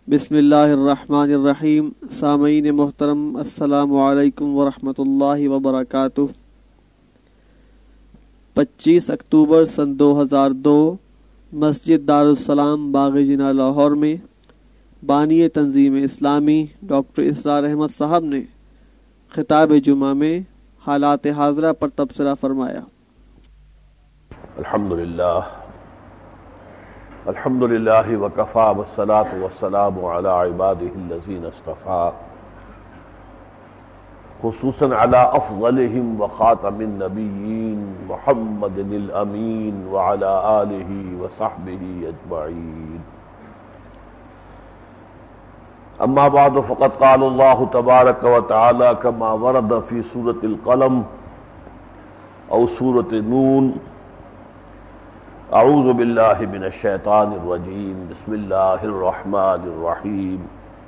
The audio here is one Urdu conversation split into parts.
بسم اللہ الرحمن الرحیم۔ سامعین محترم، السلام علیکم ورحمۃ اللہ وبرکاتہ۔ 25 اکتوبر سن 2002 مسجد دارالسلام باغ جناح لاہور میں بانی تنظیم اسلامی ڈاکٹر اسرار احمد صاحب نے خطاب جمعہ میں حالات حاضرہ پر تبصرہ فرمایا۔ الحمدللہ وکفا والصلاة والسلام علی عباده الذین اصطفیٰ، خصوصاً علی افضلہم وخاتم النبیین محمد الامین وعلی آلہ وصحبہ اجمعین۔ اما بعد فقد قال اللہ تبارک وتعالی کما ورد فی سورة القلم او سورة نون: اعوذ باللہ من الشیطان الرجیم، بسم اللہ الرحمن الرحیم۔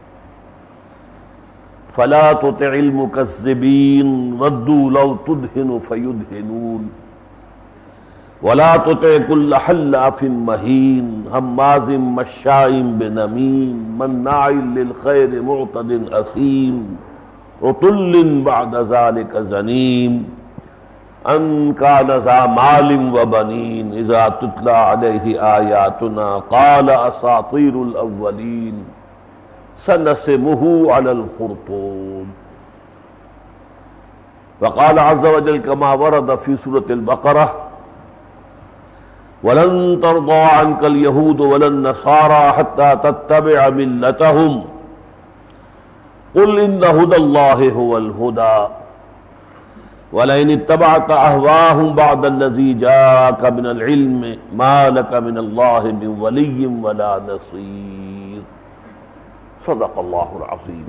فلا تطع المکذبین ودوا لو تدہن فیدہنون ولا تطع کل حلاف مہین ہماز مشاء بنمیم مناع للخیر معتد اثیم عتل بعد ذلک زنیم ان کان ذا مال وبنین اذا تتلی علیہ آیاتنا قال اساطیر الاولین سنسمہ علی الخرطوم۔ وقال عز وجل كما ورد في سورة البقرة: ولن ترضى عنك اليهود ولا النصارى حتى تتبع ملتهم قل إن هدى الله هو الهدى وَلَئِنِ اتَّبَعْتَ أَهْوَاءَهُمْ بَعْدَ الَّذِي جَاءَكَ مِنَ الْعِلْمِ مَا لَكَ مِنَ اللَّهِ مِنْ وَلِيٍّ وَلَا نَصِيرٍ۔ صدق اللہ العظیم۔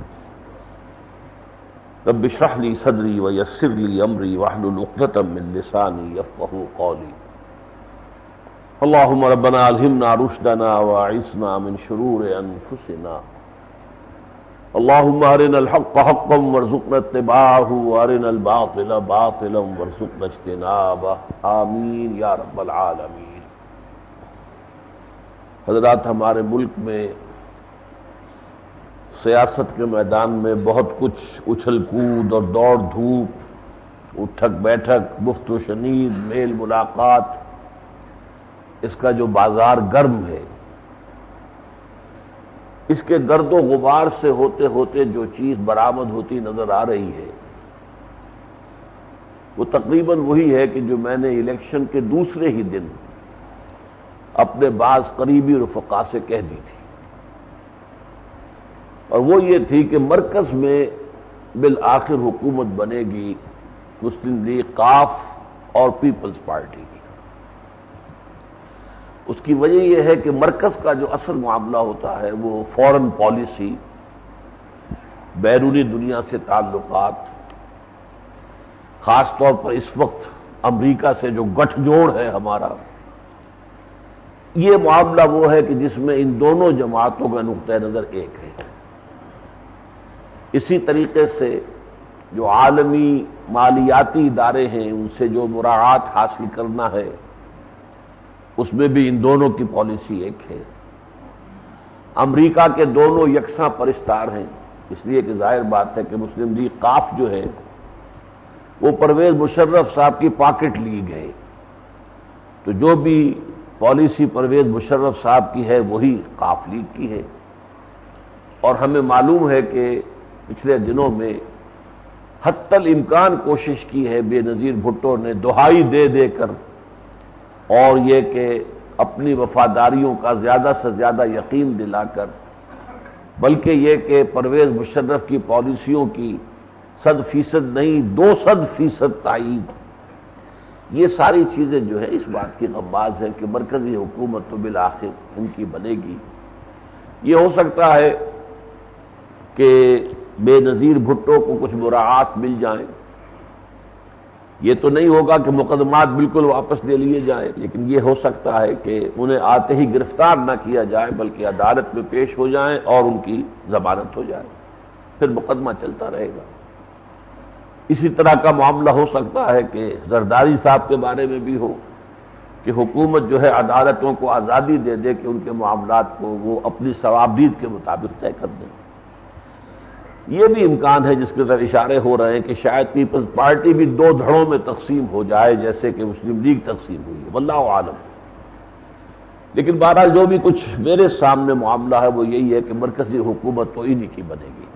رب اشرح لي صدری ويسر لي أمری واحلل عقدة من لسانی يفقهوا قولی۔ اللهم ربنا ألهمنا رشدنا وأعصمنا من شرور أنفسنا، اللهم ارنا الحق حقا وارزقنا اتباعه وارنا الباطل باطلا وارزقنا اجتنابه، آمین یا رب العالمین۔ حضرات، ہمارے ملک میں سیاست کے میدان میں بہت کچھ اچھل کود اور دوڑ دھوپ، اٹھک بیٹھک، گفت و شنید، میل ملاقات، اس کا جو بازار گرم ہے، اس کے گرد و غبار سے ہوتے ہوتے جو چیز برآمد ہوتی نظر آ رہی ہے وہ تقریباً وہی ہے کہ جو میں نے الیکشن کے دوسرے ہی دن اپنے بعض قریبی رفقا سے کہہ دی تھی، اور وہ یہ تھی کہ مرکز میں بالآخر حکومت بنے گی مسلم لیگ قاف اور پیپلز پارٹی کی۔ اس کی وجہ یہ ہے کہ مرکز کا جو اصل معاملہ ہوتا ہے وہ فورن پالیسی، بیرونی دنیا سے تعلقات، خاص طور پر اس وقت امریکہ سے جو گٹھ جوڑ ہے ہمارا، یہ معاملہ وہ ہے کہ جس میں ان دونوں جماعتوں کا نقطہ نظر ایک ہے۔ اسی طریقے سے جو عالمی مالیاتی ادارے ہیں ان سے جو مراعات حاصل کرنا ہے اس میں بھی ان دونوں کی پالیسی ایک ہے۔ امریکہ کے دونوں یکساں پرستار ہیں، اس لیے کہ ظاہر بات ہے کہ مسلم لیگ قاف جو ہے وہ پرویز مشرف صاحب کی پاکٹ لیگ ہے، تو جو بھی پالیسی پرویز مشرف صاحب کی ہے وہی قاف لیگ کی ہے۔ اور ہمیں معلوم ہے کہ پچھلے دنوں میں حتی الامکان کوشش کی ہے بے نظیر بھٹو نے دہائی دے دے کر، اور یہ کہ اپنی وفاداریوں کا زیادہ سے زیادہ یقین دلا کر، بلکہ یہ کہ پرویز مشرف کی پالیسیوں کی 100% نہیں 200% تائید، یہ ساری چیزیں جو ہے اس بات کی غماز ہے کہ مرکزی حکومت تو بالآخر ان کی بنے گی۔ یہ ہو سکتا ہے کہ بے نظیر بھٹو کو کچھ مراعات مل جائیں، یہ تو نہیں ہوگا کہ مقدمات بالکل واپس لے لیے جائیں، لیکن یہ ہو سکتا ہے کہ انہیں آتے ہی گرفتار نہ کیا جائے بلکہ عدالت میں پیش ہو جائیں اور ان کی ضمانت ہو جائے، پھر مقدمہ چلتا رہے گا۔ اسی طرح کا معاملہ ہو سکتا ہے کہ زرداری صاحب کے بارے میں بھی ہو، کہ حکومت جو ہے عدالتوں کو آزادی دے دے کہ ان کے معاملات کو وہ اپنی ثوابدید کے مطابق طے کر دیں۔ یہ بھی امکان ہے جس کی طرف اشارے ہو رہے ہیں کہ شاید پیپلز پارٹی بھی دو دھڑوں میں تقسیم ہو جائے جیسے کہ مسلم لیگ تقسیم ہوئی ہے، واللہ عالم۔ لیکن بہرحال جو بھی کچھ میرے سامنے معاملہ ہے وہ یہی ہے کہ مرکزی حکومت تو انہی کی بنے گی۔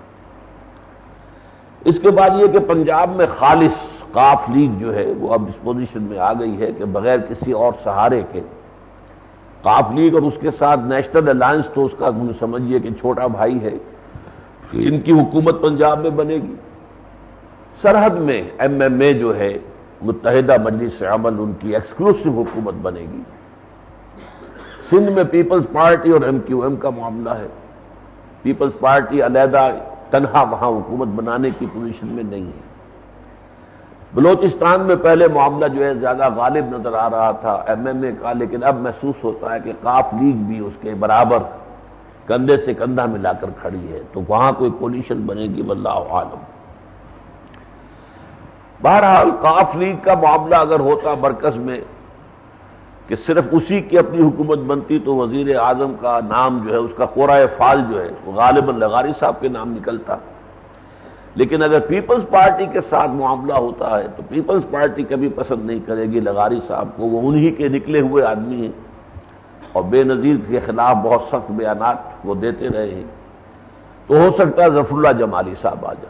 اس کے بعد یہ کہ پنجاب میں خالص قاف لیگ جو ہے وہ اب اس پوزیشن میں آ گئی ہے کہ بغیر کسی اور سہارے کے قاف لیگ اور اس کے ساتھ نیشنل الائنس تو اس کا سمجھیے کہ چھوٹا بھائی ہے کہ ان کی حکومت پنجاب میں بنے گی۔ سرحد میں ایم ایم اے جو ہے متحدہ مجلس عمل ان کی ایکسکلوسیو حکومت بنے گی۔ سندھ میں پیپلز پارٹی اور ایم کیو ایم کا معاملہ ہے، پیپلز پارٹی علیحدہ تنہا وہاں حکومت بنانے کی پوزیشن میں نہیں ہے۔ بلوچستان میں پہلے معاملہ جو ہے زیادہ غالب نظر آ رہا تھا ایم ایم اے کا، لیکن اب محسوس ہوتا ہے کہ قاف لیگ بھی اس کے برابر کندھے سے کندھا ملا کر کھڑی ہے، تو وہاں کوئی کولیشن بنے گی، واللہ عالم۔ بہرحال قاف لیگ کا معاملہ اگر ہوتا مرکز میں کہ صرف اسی کی اپنی حکومت بنتی تو وزیر اعظم کا نام جو ہے اس کا قرۂ فال جو ہے وہ غالباً لغاری صاحب کے نام نکلتا، لیکن اگر پیپلز پارٹی کے ساتھ معاملہ ہوتا ہے تو پیپلز پارٹی کبھی پسند نہیں کرے گی لغاری صاحب کو، وہ انہی کے نکلے ہوئے آدمی ہیں اور بے نظیر کے خلاف بہت سخت بیانات وہ دیتے رہے ہیں، تو ہو سکتا ہے ظفر اللہ جمالی صاحب آ جائیں۔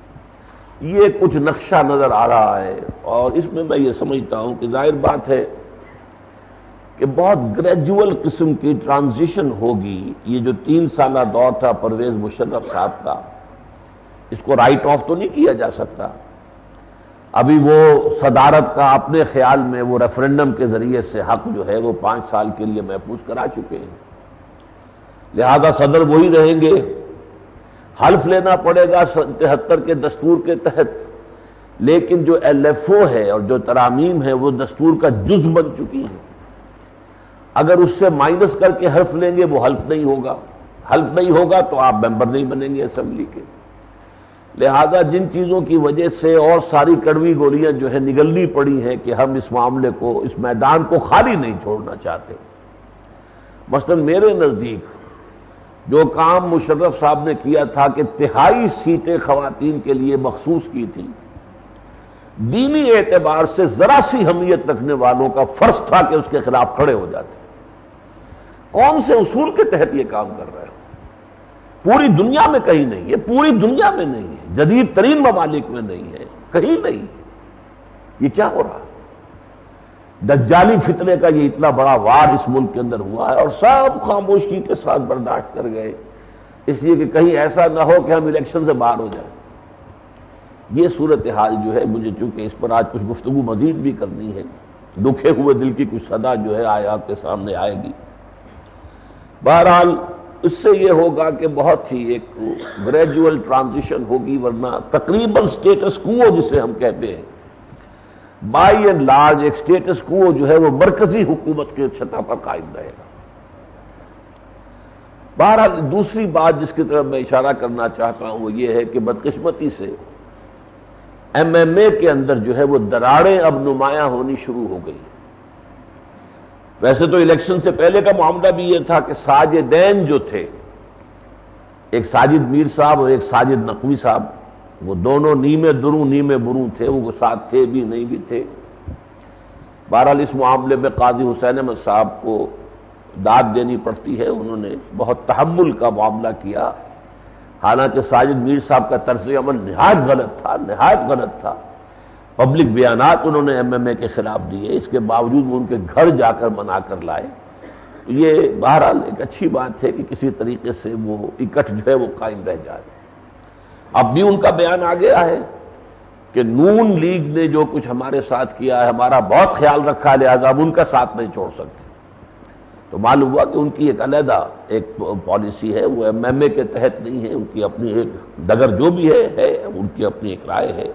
یہ کچھ نقشہ نظر آ رہا ہے، اور اس میں یہ سمجھتا ہوں کہ ظاہر بات ہے کہ بہت گریجول قسم کی ٹرانزیشن ہوگی۔ یہ جو 3 سالہ دور تھا پرویز مشرف صاحب کا، اس کو رائٹ آف تو نہیں کیا جا سکتا۔ ابھی وہ صدارت کا اپنے خیال میں وہ ریفرنڈم کے ذریعے سے حق جو ہے وہ 5 سال کے لیے محفوظ کرا چکے ہیں، لہذا صدر وہی رہیں گے، حلف لینا پڑے گا 73 کے دستور کے تحت، لیکن جو ایل ایف او ہے اور جو ترامیم ہے وہ دستور کا جز بن چکی ہیں، اگر اس سے مائنس کر کے حلف لیں گے وہ حلف نہیں ہوگا، حلف نہیں ہوگا تو آپ ممبر نہیں بنیں گے اسمبلی کے۔ لہذا جن چیزوں کی وجہ سے اور ساری کڑوی گولیاں جو ہے نگلنی پڑی ہیں کہ ہم اس معاملے کو، اس میدان کو خالی نہیں چھوڑنا چاہتے۔ مثلا میرے نزدیک جو کام مشرف صاحب نے کیا تھا کہ 3/4 سیٹیں خواتین کے لیے مخصوص کی تھی، دینی اعتبار سے ذرا سی اہمیت رکھنے والوں کا فرض تھا کہ اس کے خلاف کھڑے ہو جاتے۔ کون سے اصول کے تحت یہ کام کر رہے ہو؟ پوری دنیا میں کہیں نہیں ہے، پوری دنیا میں نہیں ہے، جدید ترین ممالک میں نہیں ہے، کہیں نہیں۔ یہ کیا ہو رہا ہے؟ دجالی فتنے کا یہ اتنا بڑا وار اس ملک کے اندر ہوا ہے اور سب خاموشی کے ساتھ برداشت کر گئے، اس لیے کہ کہیں ایسا نہ ہو کہ ہم الیکشن سے باہر ہو جائیں۔ یہ صورتحال جو ہے، مجھے چونکہ اس پر آج کچھ گفتگو مزید بھی کرنی ہے، دکھے ہوئے دل کی کچھ صدا جو ہے آپ کے سامنے آئے گی۔ بہرحال اس سے یہ ہوگا کہ بہت ہی ایک گریجول ٹرانزیشن ہوگی، ورنہ تقریباً سٹیٹس کوو جسے ہم کہتے ہیں، بائی اینڈ لارج ایک سٹیٹس کوو جو ہے وہ مرکزی حکومت کی سطح پر قائم رہے گا۔ بہرحال دوسری بات جس کی طرف میں اشارہ کرنا چاہتا ہوں وہ یہ ہے کہ بدقسمتی سے ایم ایم اے کے اندر جو ہے وہ دراڑیں اب نمایاں ہونی شروع ہو گئی۔ ویسے تو الیکشن سے پہلے کا معاملہ بھی یہ تھا کہ ساجدین جو تھے، ایک ساجد میر صاحب اور ایک ساجد نقوی صاحب، وہ دونوں نیمے دروں نیمے بروں تھے، وہ ساتھ تھے بھی نہیں بھی تھے۔ بہرحال اس معاملے میں قاضی حسین احمد صاحب کو داد دینی پڑتی ہے، انہوں نے بہت تحمل کا معاملہ کیا، حالانکہ ساجد میر صاحب کا طرز عمل نہایت غلط تھا، پبلک بیانات انہوں نے ایم ایم اے کے خلاف دیے، اس کے باوجود وہ ان کے گھر جا کر منا کر لائے۔ یہ بہرحال ایک اچھی بات ہے کہ کسی طریقے سے وہ اکٹھ جو ہے وہ قائم رہ جائے۔ اب بھی ان کا بیان آ گیا ہے کہ نون لیگ نے جو کچھ ہمارے ساتھ کیا ہے، ہمارا بہت خیال رکھا ہے، لہذا اب ان کا ساتھ نہیں چھوڑ سکتے۔ تو معلوم ہوا کہ ان کی ایک علیحدہ ایک پالیسی ہے، وہ ایم ایم اے کے تحت نہیں ہے، ان کی اپنی ایک ڈگر جو بھی ہے ان کی اپنی ایک رائے ہے۔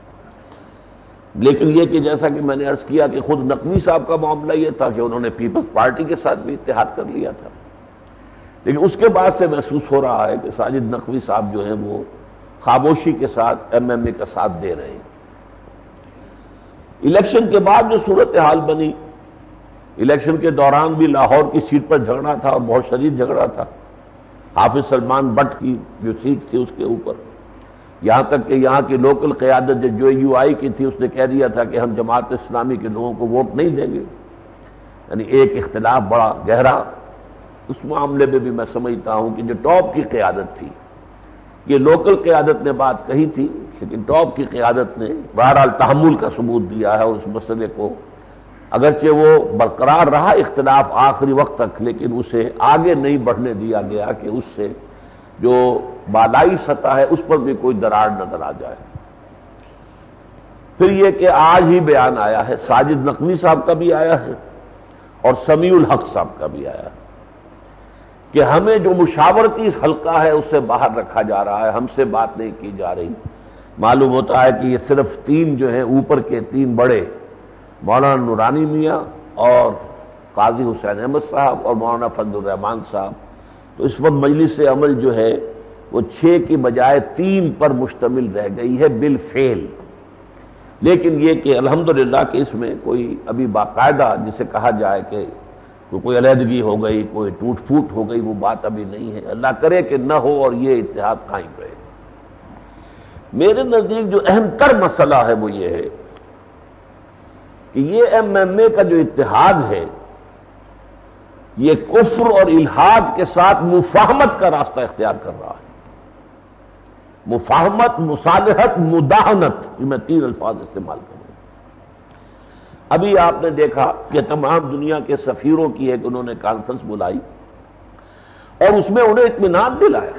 لیکن یہ کہ جیسا کہ میں نے عرض کیا کہ خود نقوی صاحب کا معاملہ یہ تھا کہ انہوں نے پیپلز پارٹی کے ساتھ بھی اتحاد کر لیا تھا، لیکن اس کے بعد سے محسوس ہو رہا ہے کہ ساجد نقوی صاحب جو ہیں وہ خاموشی کے ساتھ ایم ایم اے کا ساتھ دے رہے ہیں۔ الیکشن کے بعد جو صورتحال بنی الیکشن کے دوران بھی لاہور کی سیٹ پر جھگڑا تھا اور بہت شدید جھگڑا تھا، حافظ سلمان بٹ کی جو سیٹ تھی اس کے اوپر، یہاں تک کہ یہاں کی لوکل قیادت جو یو آئی کی تھی اس نے کہہ دیا تھا کہ ہم جماعت اسلامی کے لوگوں کو ووٹ نہیں دیں گے. یعنی ایک اختلاف بڑا گہرا. اس معاملے میں بھی میں سمجھتا ہوں کہ جو ٹاپ کی قیادت تھی، یہ لوکل قیادت نے بات کہی تھی لیکن ٹاپ کی قیادت نے بہرحال تحمل کا ثبوت دیا ہے، اور اس مسئلے کو اگرچہ وہ برقرار رہا اختلاف آخری وقت تک، لیکن اسے آگے نہیں بڑھنے دیا گیا کہ اس سے جو بالائی سطح ہے اس پر بھی کوئی دراڑ نظر آ جائے. پھر یہ کہ آج ہی بیان آیا ہے، ساجد نقوی صاحب کا بھی آیا ہے اور سمیع الحق صاحب کا بھی آیا ہے کہ ہمیں جو مشاورتی حلقہ ہے اس سے باہر رکھا جا رہا ہے، ہم سے بات نہیں کی جا رہی. معلوم ہوتا ہے کہ یہ صرف تین جو ہیں اوپر کے تین بڑے، مولانا نورانی میاں اور قاضی حسین احمد صاحب اور مولانا فضل الرحمان صاحب، تو اس وقت مجلس عمل جو ہے وہ 6 کی بجائے 3 پر مشتمل رہ گئی ہے بالفعل. لیکن یہ کہ الحمدللہ کہ اس میں کوئی ابھی باقاعدہ جسے کہا جائے کہ کوئی علیحدگی ہو گئی، کوئی ٹوٹ پھوٹ ہو گئی، وہ بات ابھی نہیں ہے. اللہ کرے کہ نہ ہو اور یہ اتحاد قائم رہے. میرے نزدیک جو اہم تر مسئلہ ہے وہ یہ ہے کہ یہ ایم ایم اے کا جو اتحاد ہے یہ کفر اور الحاد کے ساتھ مفاہمت کا راستہ اختیار کر رہا ہے. مفاہمت، مصالحت، مداہنت، یہ میں 3 الفاظ استعمال کروں. ابھی آپ نے دیکھا کہ تمام دنیا کے سفیروں کی ایک انہوں نے کانفرنس بلائی اور اس میں انہیں اطمینان دلایا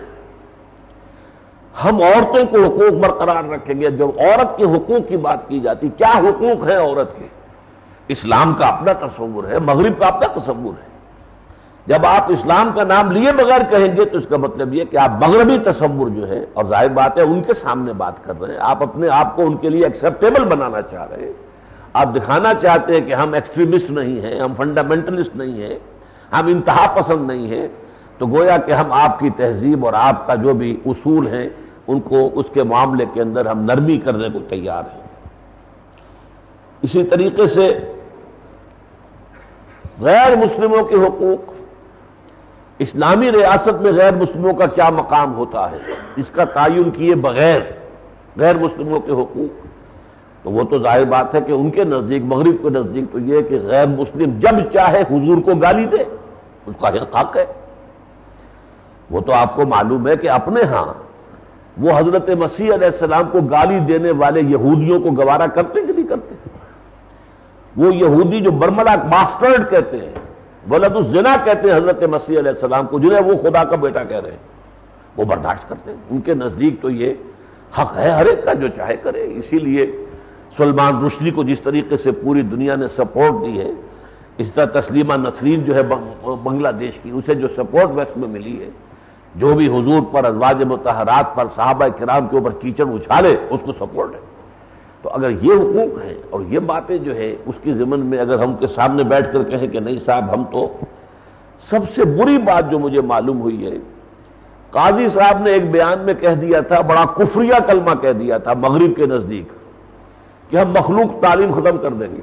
ہم عورتوں کو حقوق برقرار رکھیں گے. جب عورت کے حقوق کی بات کی جاتی، کیا حقوق ہیں عورت کے؟ اسلام کا اپنا تصور ہے، مغرب کا اپنا تصور ہے. جب آپ اسلام کا نام لیے بغیر کہیں گے تو اس کا مطلب یہ کہ آپ مغربی تصور جو ہے، اور ظاہر بات ہے ان کے سامنے بات کر رہے ہیں، آپ اپنے آپ کو ان کے لیے ایکسیپٹیبل بنانا چاہ رہے ہیں. آپ دکھانا چاہتے ہیں کہ ہم ایکسٹریمسٹ نہیں ہیں، ہم فنڈامنٹلسٹ نہیں ہیں، ہم انتہا پسند نہیں ہیں. تو گویا کہ ہم آپ کی تہذیب اور آپ کا جو بھی اصول ہیں ان کو اس کے معاملے کے اندر ہم نرمی کرنے کو تیار ہیں. اسی طریقے سے غیر مسلموں کے حقوق، اسلامی ریاست میں غیر مسلموں کا کیا مقام ہوتا ہے، اس کا تعین کیے بغیر غیر مسلموں کے حقوق، تو وہ تو ظاہر بات ہے کہ ان کے نزدیک، مغرب کے نزدیک تو یہ کہ غیر مسلم جب چاہے حضور کو گالی دے، اس کا حق ہے. وہ تو آپ کو معلوم ہے کہ اپنے ہاں وہ حضرت مسیح علیہ السلام کو گالی دینے والے یہودیوں کو گوارا کرتے کہ نہیں کرتے؟ وہ یہودی جو برملا باسٹرڈ کہتے ہیں، ولد الزنا کہتے ہیں حضرت مسیح علیہ السلام کو، جنہیں وہ خدا کا بیٹا کہہ رہے ہیں، وہ برداشت کرتے ہیں. ان کے نزدیک تو یہ حق ہے ہر ایک کا، جو چاہے کرے. اسی لیے سلمان رشدی کو جس طریقے سے پوری دنیا نے سپورٹ دی ہے، اس طرح تسلیمہ نسرین جو ہے بنگلہ دیش کی، اسے جو سپورٹ ویسٹ میں ملی ہے، جو بھی حضور پر، ازواج مطہرات پر، صحابہ کرام کے اوپر کیچڑ اچھالے اس کو سپورٹ ہے. تو اگر یہ حقوق ہیں اور یہ باتیں جو ہے اس کی ضمن میں اگر ہم کے سامنے بیٹھ کر کہیں کہ نہیں صاحب ہم تو، سب سے بری بات جو مجھے معلوم ہوئی ہے، قاضی صاحب نے ایک بیان میں کہہ دیا تھا، بڑا کفریہ کلمہ کہہ دیا تھا مغرب کے نزدیک، کہ ہم مخلوق تعلیم ختم کر دیں گے.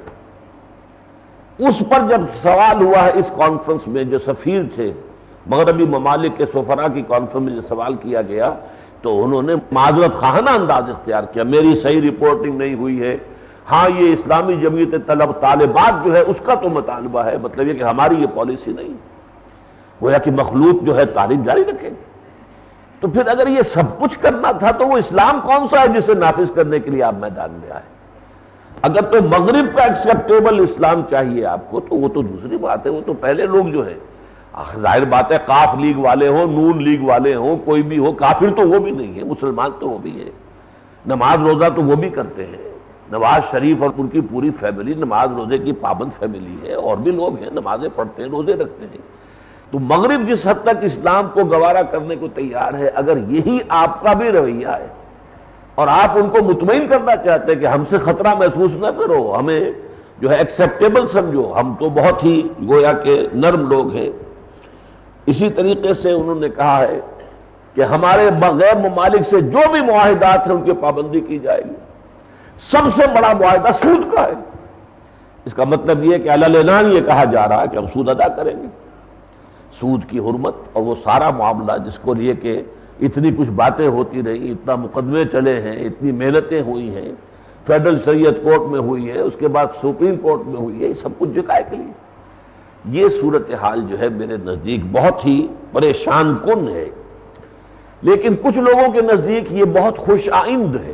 اس پر جب سوال ہوا ہے اس کانفرنس میں، جو سفیر تھے مغربی ممالک کے سفراء کی کانفرنس میں جو سوال کیا گیا، تو انہوں نے معذرت خواہانہ انداز اختیار کیا، میری صحیح رپورٹنگ نہیں ہوئی ہے، ہاں یہ اسلامی جمعیت طالبات جو ہے اس کا تو مطالبہ ہے، مطلب یہ کہ ہماری یہ پالیسی نہیں. گویا کہ مخلوق جو ہے تعلیم جاری رکھیں گے. تو پھر اگر یہ سب کچھ کرنا تھا تو وہ اسلام کون سا ہے جسے نافذ کرنے کے لیے آپ میدان میں آئے؟ اگر تو مغرب کا ایکسیپٹیبل اسلام چاہیے آپ کو تو وہ تو دوسری بات ہے. وہ تو پہلے لوگ جو ہے، ظاہر بات ہے قاف لیگ والے ہوں، نون لیگ والے ہوں، کوئی بھی ہو، کافر تو وہ بھی نہیں ہے، مسلمان تو وہ بھی ہے، نماز روزہ تو وہ بھی کرتے ہیں. نواز شریف اور ان کی پوری فیملی نماز روزے کی پابند فیملی ہے، اور بھی لوگ ہیں نمازیں پڑھتے ہیں، روزے رکھتے ہیں. تو مغرب جس حد تک اسلام کو گوارا کرنے کو تیار ہے، اگر یہی آپ کا بھی رویہ ہے اور آپ ان کو مطمئن کرنا چاہتے ہیں کہ ہم سے خطرہ محسوس نہ کرو، ہمیں جو ہے ایکسیپٹیبل سمجھو، ہم تو بہت ہی گویا کہ نرم لوگ ہیں. اسی طریقے سے انہوں نے کہا ہے کہ ہمارے غیر ممالک سے جو بھی معاہدات ہیں ان کی پابندی کی جائے گی. سب سے بڑا معاہدہ سود کا ہے. اس کا مطلب یہ کہ علالنان یہ کہا جا رہا ہے کہ ہم سود ادا کریں گے. سود کی حرمت اور وہ سارا معاملہ جس کو لیے کہ اتنی کچھ باتیں ہوتی رہی، اتنا مقدمے چلے ہیں، اتنی محنتیں ہوئی ہیں، فیڈرل شریعت کورٹ میں ہوئی ہے، اس کے بعد سپریم کورٹ میں ہوئی ہے، یہ سب کچھ جکائے کے لیے. یہ صورتحال جو ہے میرے نزدیک بہت ہی پریشان کن ہے. لیکن کچھ لوگوں کے نزدیک یہ بہت خوش آئند ہے.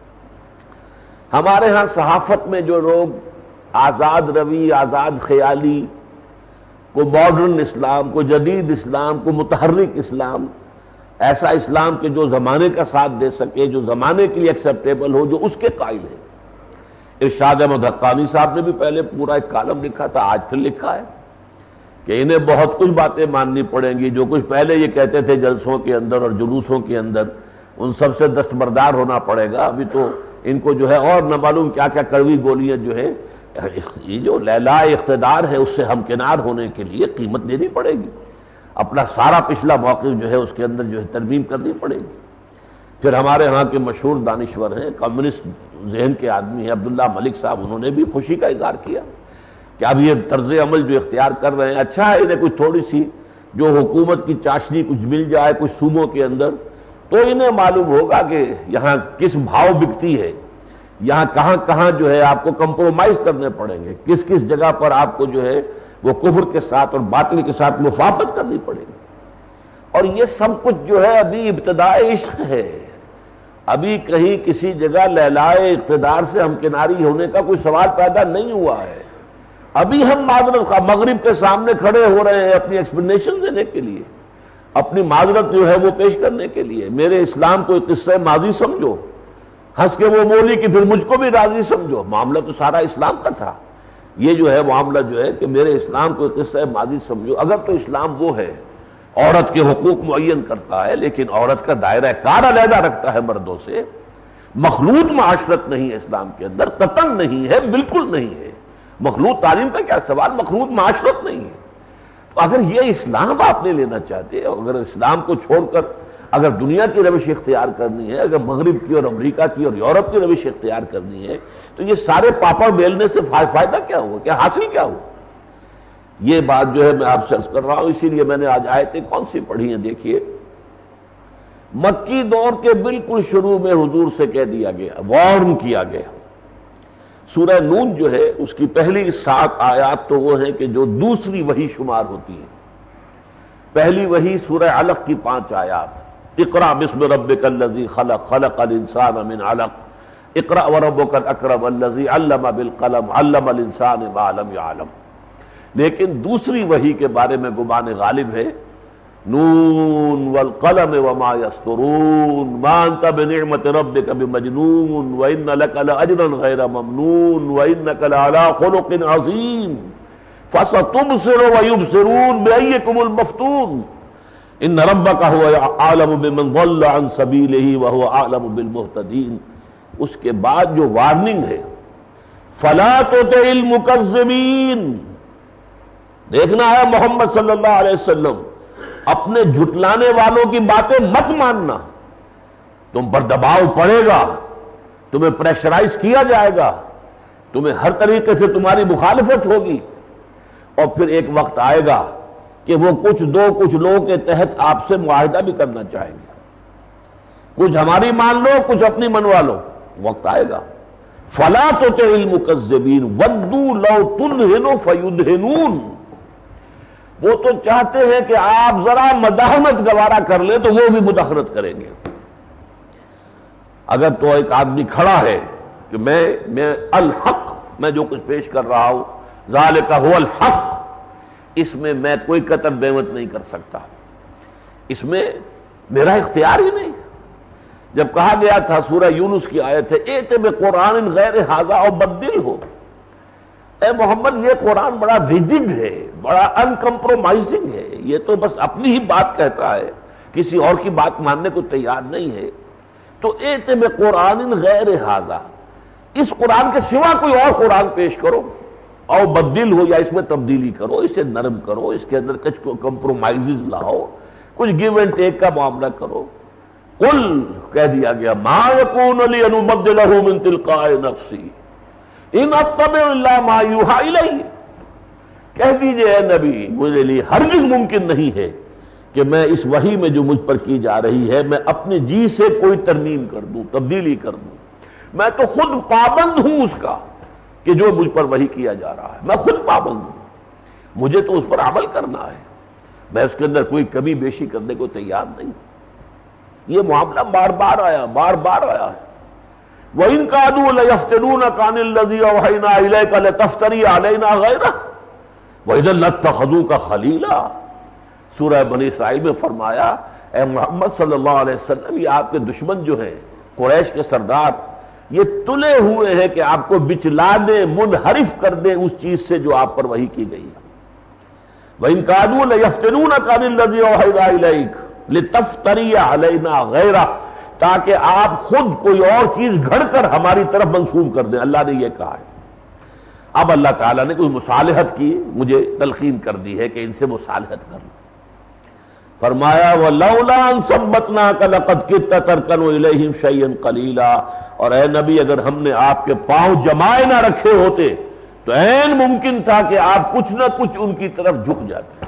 ہمارے ہاں صحافت میں جو لوگ آزاد روی، آزاد خیالی کو، ماڈرن اسلام کو، جدید اسلام کو، متحرک اسلام، ایسا اسلام کے جو زمانے کا ساتھ دے سکے، جو زمانے کے لیے ایکسیپٹیبل ہو، جو اس کے قائل ہے. ارشاد احمد حقانی صاحب نے بھی پہلے پورا ایک کالم لکھا تھا، آج پھر لکھا ہے کہ انہیں بہت کچھ باتیں ماننی پڑیں گی. جو کچھ پہلے یہ کہتے تھے جلسوں کے اندر اور جلوسوں کے اندر، ان سب سے دستبردار ہونا پڑے گا. ابھی تو ان کو جو ہے اور نہ معلوم کیا کیا کڑوی گولیاں جو ہے، یہ جو لیلا اقتدار ہے اس سے ہمکنار ہونے کے لیے قیمت دینی پڑے گی. اپنا سارا پچھلا موقف جو ہے اس کے اندر جو ہے ترمیم کرنی پڑے گی. پھر ہمارے ہاں کے مشہور دانشور ہیں، کمیونسٹ ذہن کے آدمی ہیں، عبداللہ ملک صاحب، انہوں نے بھی خوشی کا اظہار کیا کہ اب یہ طرز عمل جو اختیار کر رہے ہیں اچھا ہے. انہیں کچھ تھوڑی سی جو حکومت کی چاشنی کچھ مل جائے کچھ صوبوں کے اندر، تو انہیں معلوم ہوگا کہ یہاں کس بھاؤ بکتی ہے، یہاں کہاں کہاں جو ہے آپ کو کمپرومائز کرنے پڑیں گے، کس کس جگہ پر آپ کو جو ہے وہ کفر کے ساتھ اور باطل کے ساتھ مفاقت کرنی پڑے گی. اور یہ سب کچھ جو ہے ابھی ابتدائی عشق ہے. ابھی کہیں کسی جگہ لیلائے اقتدار سے ہمکناری ہونے کا کوئی سوال پیدا نہیں ہوا ہے. ابھی ہم معذرت مغرب کے سامنے کھڑے ہو رہے ہیں اپنی ایکسپلینیشن دینے کے لیے، اپنی معذرت جو ہے وہ پیش کرنے کے لیے. میرے اسلام کو ایک قصہ ماضی سمجھو، ہنس کے وہ بولی کہ پھر مجھ کو بھی راضی سمجھو. معاملہ تو سارا اسلام کا تھا. یہ جو ہے معاملہ جو ہے کہ میرے اسلام کو ایک قصہ ماضی سمجھو. اگر تو اسلام وہ ہے عورت کے حقوق معین کرتا ہے، لیکن عورت کا دائرہ کار علیحدہ رکھتا ہے مردوں سے. مخلوط معاشرت نہیں ہے اسلام کے اندر، قطعاً نہیں ہے، بالکل نہیں ہے. مخلوط تعلیم کا کیا سوال، مخلوط معاشرت نہیں ہے. تو اگر یہ اسلام آپ نے لینا چاہتے، اگر اسلام کو چھوڑ کر اگر دنیا کی روش اختیار کرنی ہے، اگر مغرب کی اور امریکہ کی اور یورپ کی روش اختیار کرنی ہے، تو یہ سارے پاپڑ بیلنے سے فائدہ کیا ہوا، کیا حاصل کیا ہوا؟ یہ بات جو ہے میں آپ سے عرض کر رہا ہوں. اسی لیے میں نے آج آیتیں کون سی پڑھی ہیں. دیکھیے، مکی دور کے بالکل شروع میں حضور سے کہہ دیا گیا، وارن کیا گیا. سورہ نون جو ہے اس کی پہلی 7 آیات تو وہ ہیں کہ جو دوسری وحی شمار ہوتی ہے. پہلی وحی سورہ علق کی 5 آیات، اقرأ بسم ربک الذی خلق، خلق الانسان من علق، اقرأ وربک الاکرم الذی علم بالقلم، علم الانسان ما لم یعلم. لیکن دوسری وحی کے بارے میں گمان غالب ہے، نون والقلم وما یسطرون ما انت بنعمت ربک بمجنون وان لک لاجرا غیر ممنون وانک لعلی خلق عظیم فستبصر ویبصرون بأیکم المفتون ان ربک هو اعلم بمن ضل عن سبیلہ وهو اعلم بالمہتدین. اس کے بعد جو وارننگ ہے، فلا تطع المکذبین. دیکھنا ہے محمد صلی اللہ علیہ وسلم، اپنے جھٹلانے والوں کی باتیں مت ماننا. تم پر دباؤ پڑے گا، تمہیں پریشرائز کیا جائے گا، تمہیں ہر طریقے سے تمہاری مخالفت ہوگی. اور پھر ایک وقت آئے گا کہ وہ کچھ لوگوں کے تحت آپ سے معاہدہ بھی کرنا چاہیں گے. کچھ ہماری مان لو، کچھ اپنی منوا لو. وقت آئے گا. فلا تطع المکذبین ودوا لو تدہن فیدہنون. وہ تو چاہتے ہیں کہ آپ ذرا مداحنت گوارا کر لیں تو وہ بھی مداحنت کریں گے. اگر تو ایک آدمی کھڑا ہے کہ میں الحق، میں جو کچھ پیش کر رہا ہوں ذالک هو الحق، اس میں میں کوئی قطع بیمت نہیں کر سکتا، اس میں میرا اختیار ہی نہیں. جب کہا گیا تھا سورہ یونس کی آیت ہے ایت بقرآن غیر ھذا او بدل ہو، اے محمد یہ قرآن بڑا ریجڈ ہے، بڑا ان کمپرومائزنگ ہے، یہ تو بس اپنی ہی بات کہتا ہے، کسی اور کی بات ماننے کو تیار نہیں ہے. تو ایت بقرآن غیر ھذا، اس قرآن کے سوا کوئی اور قرآن پیش کرو، او بدل ہو، یا اس میں تبدیلی کرو، اسے نرم کرو، اس کے اندر کچھ کمپرومائزز لاؤ، کچھ گیو اینڈ ٹیک کا معاملہ کرو. قل، کہہ دیا گیا، ما یکون لی ان ابدلہ من تلقاء نفسی، ان اتبع الا ما یوحی الی، کہہ دیجئے اے نبی میرے لیے ہرگز ممکن نہیں ہے کہ میں اس وحی میں جو مجھ پر کی جا رہی ہے میں اپنے جی سے کوئی ترمیم کر دوں، تبدیلی کر دوں. میں تو خود پابند ہوں اس کا کہ جو مجھ پر وحی کیا جا رہا ہے، میں خود پابند ہوں، مجھے تو اس پر عمل کرنا ہے، میں اس کے اندر کوئی کمی بیشی کرنے کو تیار نہیں. یہ معاملہ بار بار آیا ہے. وَإِن كَادُوا لَيَفْتِنُونَكَ عَنِ الَّذِي أَوْحَيْنَا إِلَيْكَ لَتَفْتَرِيَ عَلَيْنَا غَيْرَهُ وَإِذًا لَاتَّخَذُوكَ خَلِيلًا. سورہ بنی اسرائیل میں فرمایا اے محمد صلی اللہ علیہ وسلم، یہ آپ کے دشمن جو ہیں قریش کے سردار، یہ تلے ہوئے ہیں کہ آپ کو بچلا دیں، منحرف کر دیں اس چیز سے جو آپ پر وحی کی گئی ہے. وَإِن كَادُوا لَيَفْتِنُونَكَ عَنِ الَّذِي أَوْحَيْنَا إِلَيْكَ لِتَفْتَرِيَ عَلَيْنَا غَيْرَهُ، تاکہ آپ خود کوئی اور چیز گھڑ کر ہماری طرف منسوب کر دیں. اللہ نے یہ کہا ہے. اب اللہ تعالیٰ نے کوئی مصالحت کی، مجھے تلقین کر دی ہے کہ ان سے مصالحت کر لو. فرمایا وَلَوْلَا أَن ثَبَّتْنَاكَ لَقَدْ كِدتَّ تَرْكَنُ إِلَيْهِمْ شَيْئًا قَلِيلًا. اور اے نبی اگر ہم نے آپ کے پاؤں جمائے نہ رکھے ہوتے تو عین ممکن تھا کہ آپ کچھ نہ کچھ ان کی طرف جھک جاتے.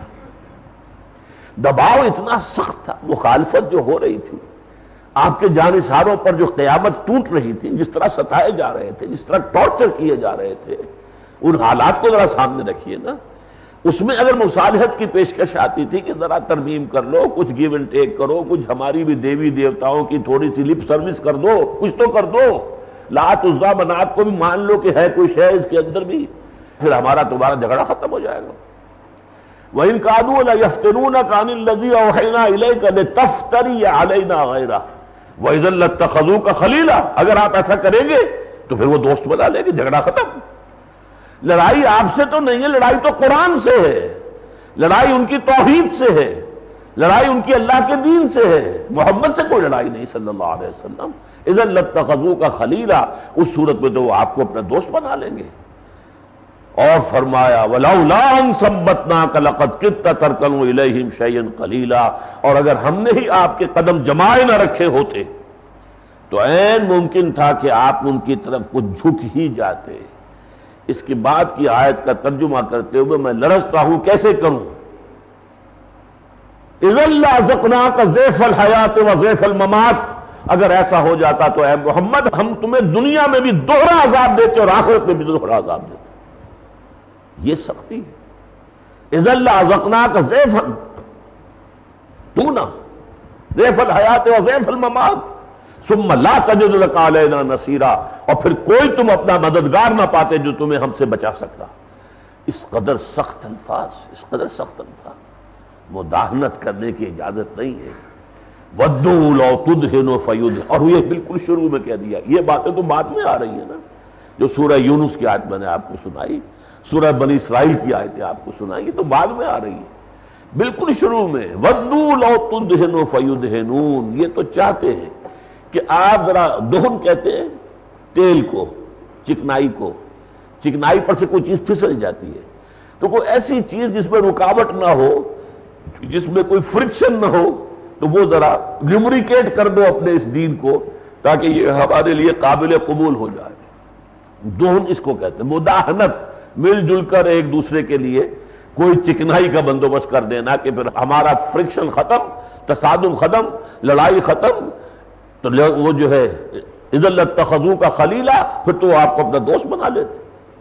دباؤ اتنا سخت تھا، مخالفت جو ہو رہی تھی، آپ کے جانثاروں پر جو قیامت ٹوٹ رہی تھی، جس طرح ستائے جا رہے تھے، جس طرح ٹارچر کیے جا رہے تھے، ان حالات کو ذرا سامنے رکھیے نا. اس میں اگر مصالحت کی پیشکش آتی تھی کہ ذرا ترمیم کر لو، کچھ گیو اینڈ ٹیک کرو، کچھ ہماری بھی دیوی دیوتاؤں کی تھوڑی سی لپ سروس کر دو، کچھ تو کر دو، لات عزا منات کو بھی مان لو کہ ہے کوئی شے اس کے اندر بھی، پھر ہمارا تمہارا جھگڑا ختم ہو جائے گا. وَإِن كَادُوا لَيَفْتِنُونَكَ عَنِ الَّذِي أَوْحَيْنَا إِلَيْكَ لِتَفْتَرِيَ عَلَيْنَا غَيْرَهُ وَإِذًا لَاتَّخَذُوكَ خَلِيلًا. اگر آپ ایسا کریں گے تو پھر وہ دوست بنا لیں گے، جھگڑا ختم. لڑائی آپ سے تو نہیں ہے، لڑائی تو قرآن سے ہے، لڑائی ان کی توحید سے ہے، لڑائی ان کی اللہ کے دین سے ہے. محمد سے کوئی لڑائی نہیں صلی اللہ علیہ وسلم. اذا لاتخذوک خلیلا، اس صورت میں تو وہ آپ کو اپنا دوست بنا لیں گے. اور فرمایا ولولا ان ثبتناک لقد کدت ترکن الیہم شیئا قلیلا، اور اگر ہم نے ہی آپ کے قدم جمائے نہ رکھے ہوتے تو عین ممکن تھا کہ آپ ان کی طرف کچھ جھک ہی جاتے. اس کے بعد کی آیت کا ترجمہ کرتے ہوئے میں لرزتا ہوں کیسے کروں. اذا لازقناک ضیف الحیات و ضیف الممات، اگر ایسا ہو جاتا تو اے محمد ہم تمہیں دنیا میں بھی دوہرا عذاب دیتے اور آخرت میں بھی دوہرا عذاب دیتے. یہ سختی ہے. اذا لازقناک ضیف دونا ضیف الحیات و ضیف الممات ثم لا تجد لك علینا نصیرا، اور پھر کوئی تم اپنا مددگار نہ پاتے جو تمہیں ہم سے بچا سکتا. اس قدر سخت الفاظ، اس قدر سخت الفاظ. مداہنت کرنے کی اجازت نہیں ہے. وَدُّوا لَوْ تُدْهِنُوا فَيُدْهِنُونَ، اور یہ بالکل شروع میں کہہ دیا. یہ باتیں تو بعد میں آ رہی ہیں نا، جو سورہ یونس کی آیت میں نے آپ کو سنائی، سورہ بنی اسرائیل کی آیتیں آپ کو سنائی، یہ تو بعد میں آ رہی ہے. بالکل شروع میں وَدُّوا لَوْ تُدْهِنُوا فَيُدْهِنُونَ، یہ تو چاہتے ہیں کہ آپ ذرا دہن کہتے ہیں تیل کو، چکنائی کو، چکنائی پر سے کوئی چیز پھسل جاتی ہے تو کوئی ایسی چیز جس میں رکاوٹ نہ ہو، جس میں کوئی فرکشن نہ ہو، تو وہ ذرا لیبریکیٹ کر دو اپنے اس دین کو تاکہ یہ ہمارے لیے قابل قبول ہو جائے. دہن اس کو کہتے ہیں، مداہنت، مل جل کر ایک دوسرے کے لیے کوئی چکنائی کا بندوبست کر دینا کہ پھر ہمارا فرکشن ختم، تصادم ختم، لڑائی ختم. تو وہ جو ہے اذا لاتخذوک خلیلا، پھر تو آپ کو اپنا دوست بنا لیتے.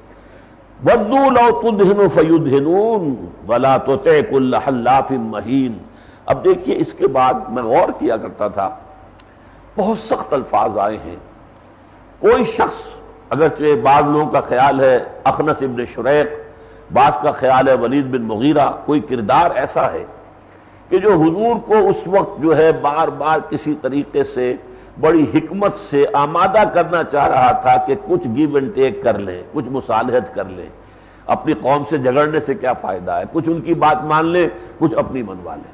وَدُّوا لَوْ تُدْهِنُوا فَيُدْهِنُونَ وَلَا تُطِعْ كُلَّ حَلَّافٍ مَّهِينٍ. اب دیکھیے اس کے بعد میں غور کیا کرتا تھا، بہت سخت الفاظ آئے ہیں. کوئی شخص، اگرچہ بعض لوگوں کا خیال ہے اخنس ابن شریق، بعض کا خیال ہے ولید بن مغیرہ، کوئی کردار ایسا ہے کہ جو حضور کو اس وقت جو ہے بار بار کسی طریقے سے بڑی حکمت سے آمادہ کرنا چاہ رہا تھا کہ کچھ گیو اینڈ ٹیک کر لیں، کچھ مصالحت کر لیں. اپنی قوم سے جھگڑنے سے کیا فائدہ ہے، کچھ ان کی بات مان لیں، کچھ اپنی منوا لیں.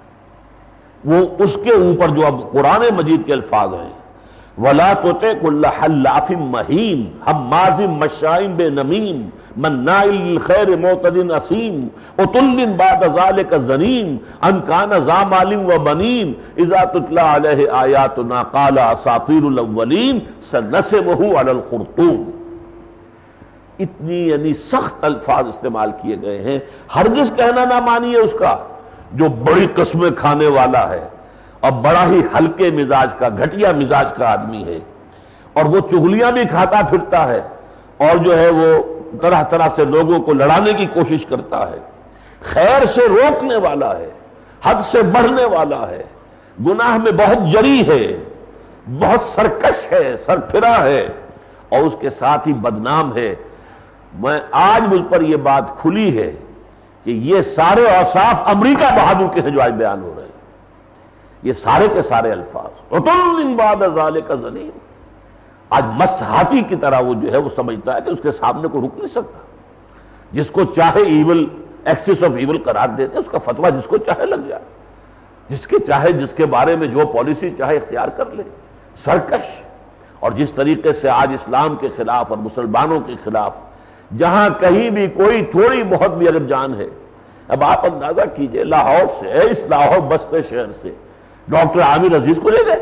وہ اس کے اوپر جو اب قرآن مجید کے الفاظ ہیں وَلَا تُطِعْ كُلَّ حَلَّافٍ مَّهِينٍ هَمَّازٍ مَّشَّاءٍ بِنَمِيمٍ مَّنَّاعٍ لِّلْخَيْرِ مُعْتَدٍ أَثِيمٍ عُتُلٍّ بَعْدَ ذَلِكَ زَنِيمٍ أَن كَانَ ذَا مَالٍ وَبَنِينَ إِذَا تُتْلَىٰ عَلَيْهِ آيَاتُنَا قَالَ أَسَاطِيرُ الْأَوَّلِينَ سَنَسِمُهُ عَلَى الْخُرْطُومِ. اتنی یعنی سخت الفاظ استعمال کیے گئے ہیں. ہرگز کہنا نہ مانیے اس کا جو بڑی قسمیں کھانے والا ہے اور بڑا ہی ہلکے مزاج کا گھٹیا مزاج کا آدمی ہے اور وہ چغلیاں بھی کھاتا پھرتا ہے اور جو ہے وہ طرح طرح سے لوگوں کو لڑانے کی کوشش کرتا ہے، خیر سے روکنے والا ہے، حد سے بڑھنے والا ہے، گناہ میں بہت جری ہے، بہت سرکش ہے، سرپھرا ہے اور اس کے ساتھ ہی بدنام ہے. میں آج مجھ پر یہ بات کھلی ہے کہ یہ سارے اوصاف امریکہ بہادر کے ہیں جو آج بیان ہو رہے ہیں. یہ سارے کے سارے الفاظ عتل بعد ذلک زنیم. آج مست ہاتھی کی طرح وہ جو ہے وہ سمجھتا ہے کہ اس کے سامنے کو رک نہیں سکتا. جس کو چاہے ایول ایکسس آف ایول قرار دیتے اس کا فتویٰ جس کو چاہے لگ جائے، جس کے چاہے جس کے بارے میں جو پالیسی چاہے اختیار کر لے. سرکش. اور جس طریقے سے آج اسلام کے خلاف اور مسلمانوں کے خلاف جہاں کہیں بھی کوئی تھوڑی بہت بھی اگر جان ہے، اب آپ اندازہ کیجئے لاہور سے، اس لاہور بستے شہر سے ڈاکٹر عامر عزیز کو لے گئے.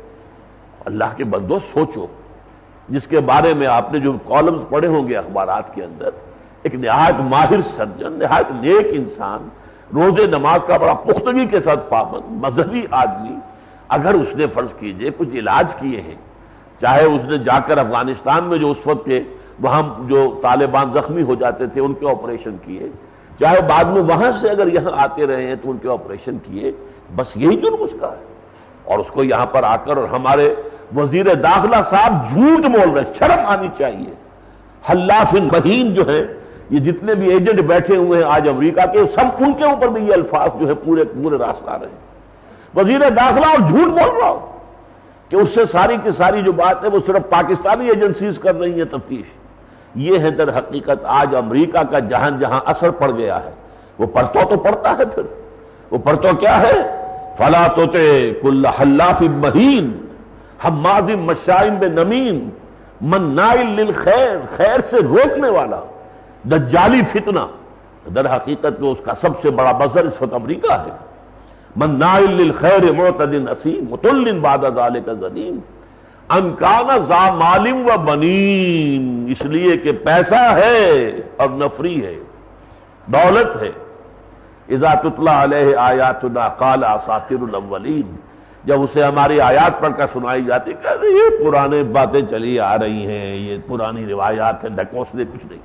اللہ کے بندو سوچو، جس کے بارے میں آپ نے جو کالمز پڑھے ہوں گے اخبارات کے اندر، ایک نہایت ماہر سرجن، نہایت نیک انسان، روزے نماز کا بڑا پختگی کے ساتھ پابند، مذہبی آدمی، اگر اس نے فرض کیجئے کچھ علاج کیے ہیں، چاہے اس نے جا کر افغانستان میں جو اس وقت کے وہاں جو طالبان زخمی ہو جاتے تھے ان کے آپریشن کیے، چاہے بعد میں وہاں سے اگر یہاں آتے رہے ہیں تو ان کے آپریشن کیے، بس یہی جرم اس کا ہے. اور اس کو یہاں پر آ کر اور ہمارے وزیر داخلہ صاحب جھوٹ بول رہے، شرم آنی چاہیے. حلاف مہین جو ہے، یہ جتنے بھی ایجنٹ بیٹھے ہوئے ہیں آج امریکہ کے، سب ان کے اوپر بھی یہ الفاظ جو ہے پورے راست آ رہے ہیں. وزیر داخلہ اور جھوٹ بول رہا ہو کہ اس سے ساری کی ساری جو بات ہے وہ صرف پاکستانی ایجنسیز کر رہی ہیں تفتیش. یہ ہے در حقیقت آج امریکہ کا جہاں جہاں اثر پڑ گیا ہے. وہ پرتو تو پڑتا ہے، پھر وہ پرتو کیا ہے؟ فلا تطع کل حلاف مہین حماز مشاء بنمیم مناع للخیر، خیر سے روکنے والا، دجالی فتنہ. در حقیقت میں اس کا سب سے بڑا مظہر اس وقت امریکہ ہے. مناع للخیر معتد اثیم عتل بعد ذلک زنیم ان کان ذا مال و بنین. اس لیے کہ پیسہ ہے اور نفری ہے، دولت ہے. اذا تتلی علیہ آیاتنا قال اساطیر الاولین. جب اسے ہماری آیات پڑھ کر سنائی جاتی کہ یہ پرانے باتیں چلی آ رہی ہیں، یہ پرانی روایات ہیں، ڈھکوسلے کچھ نہیں.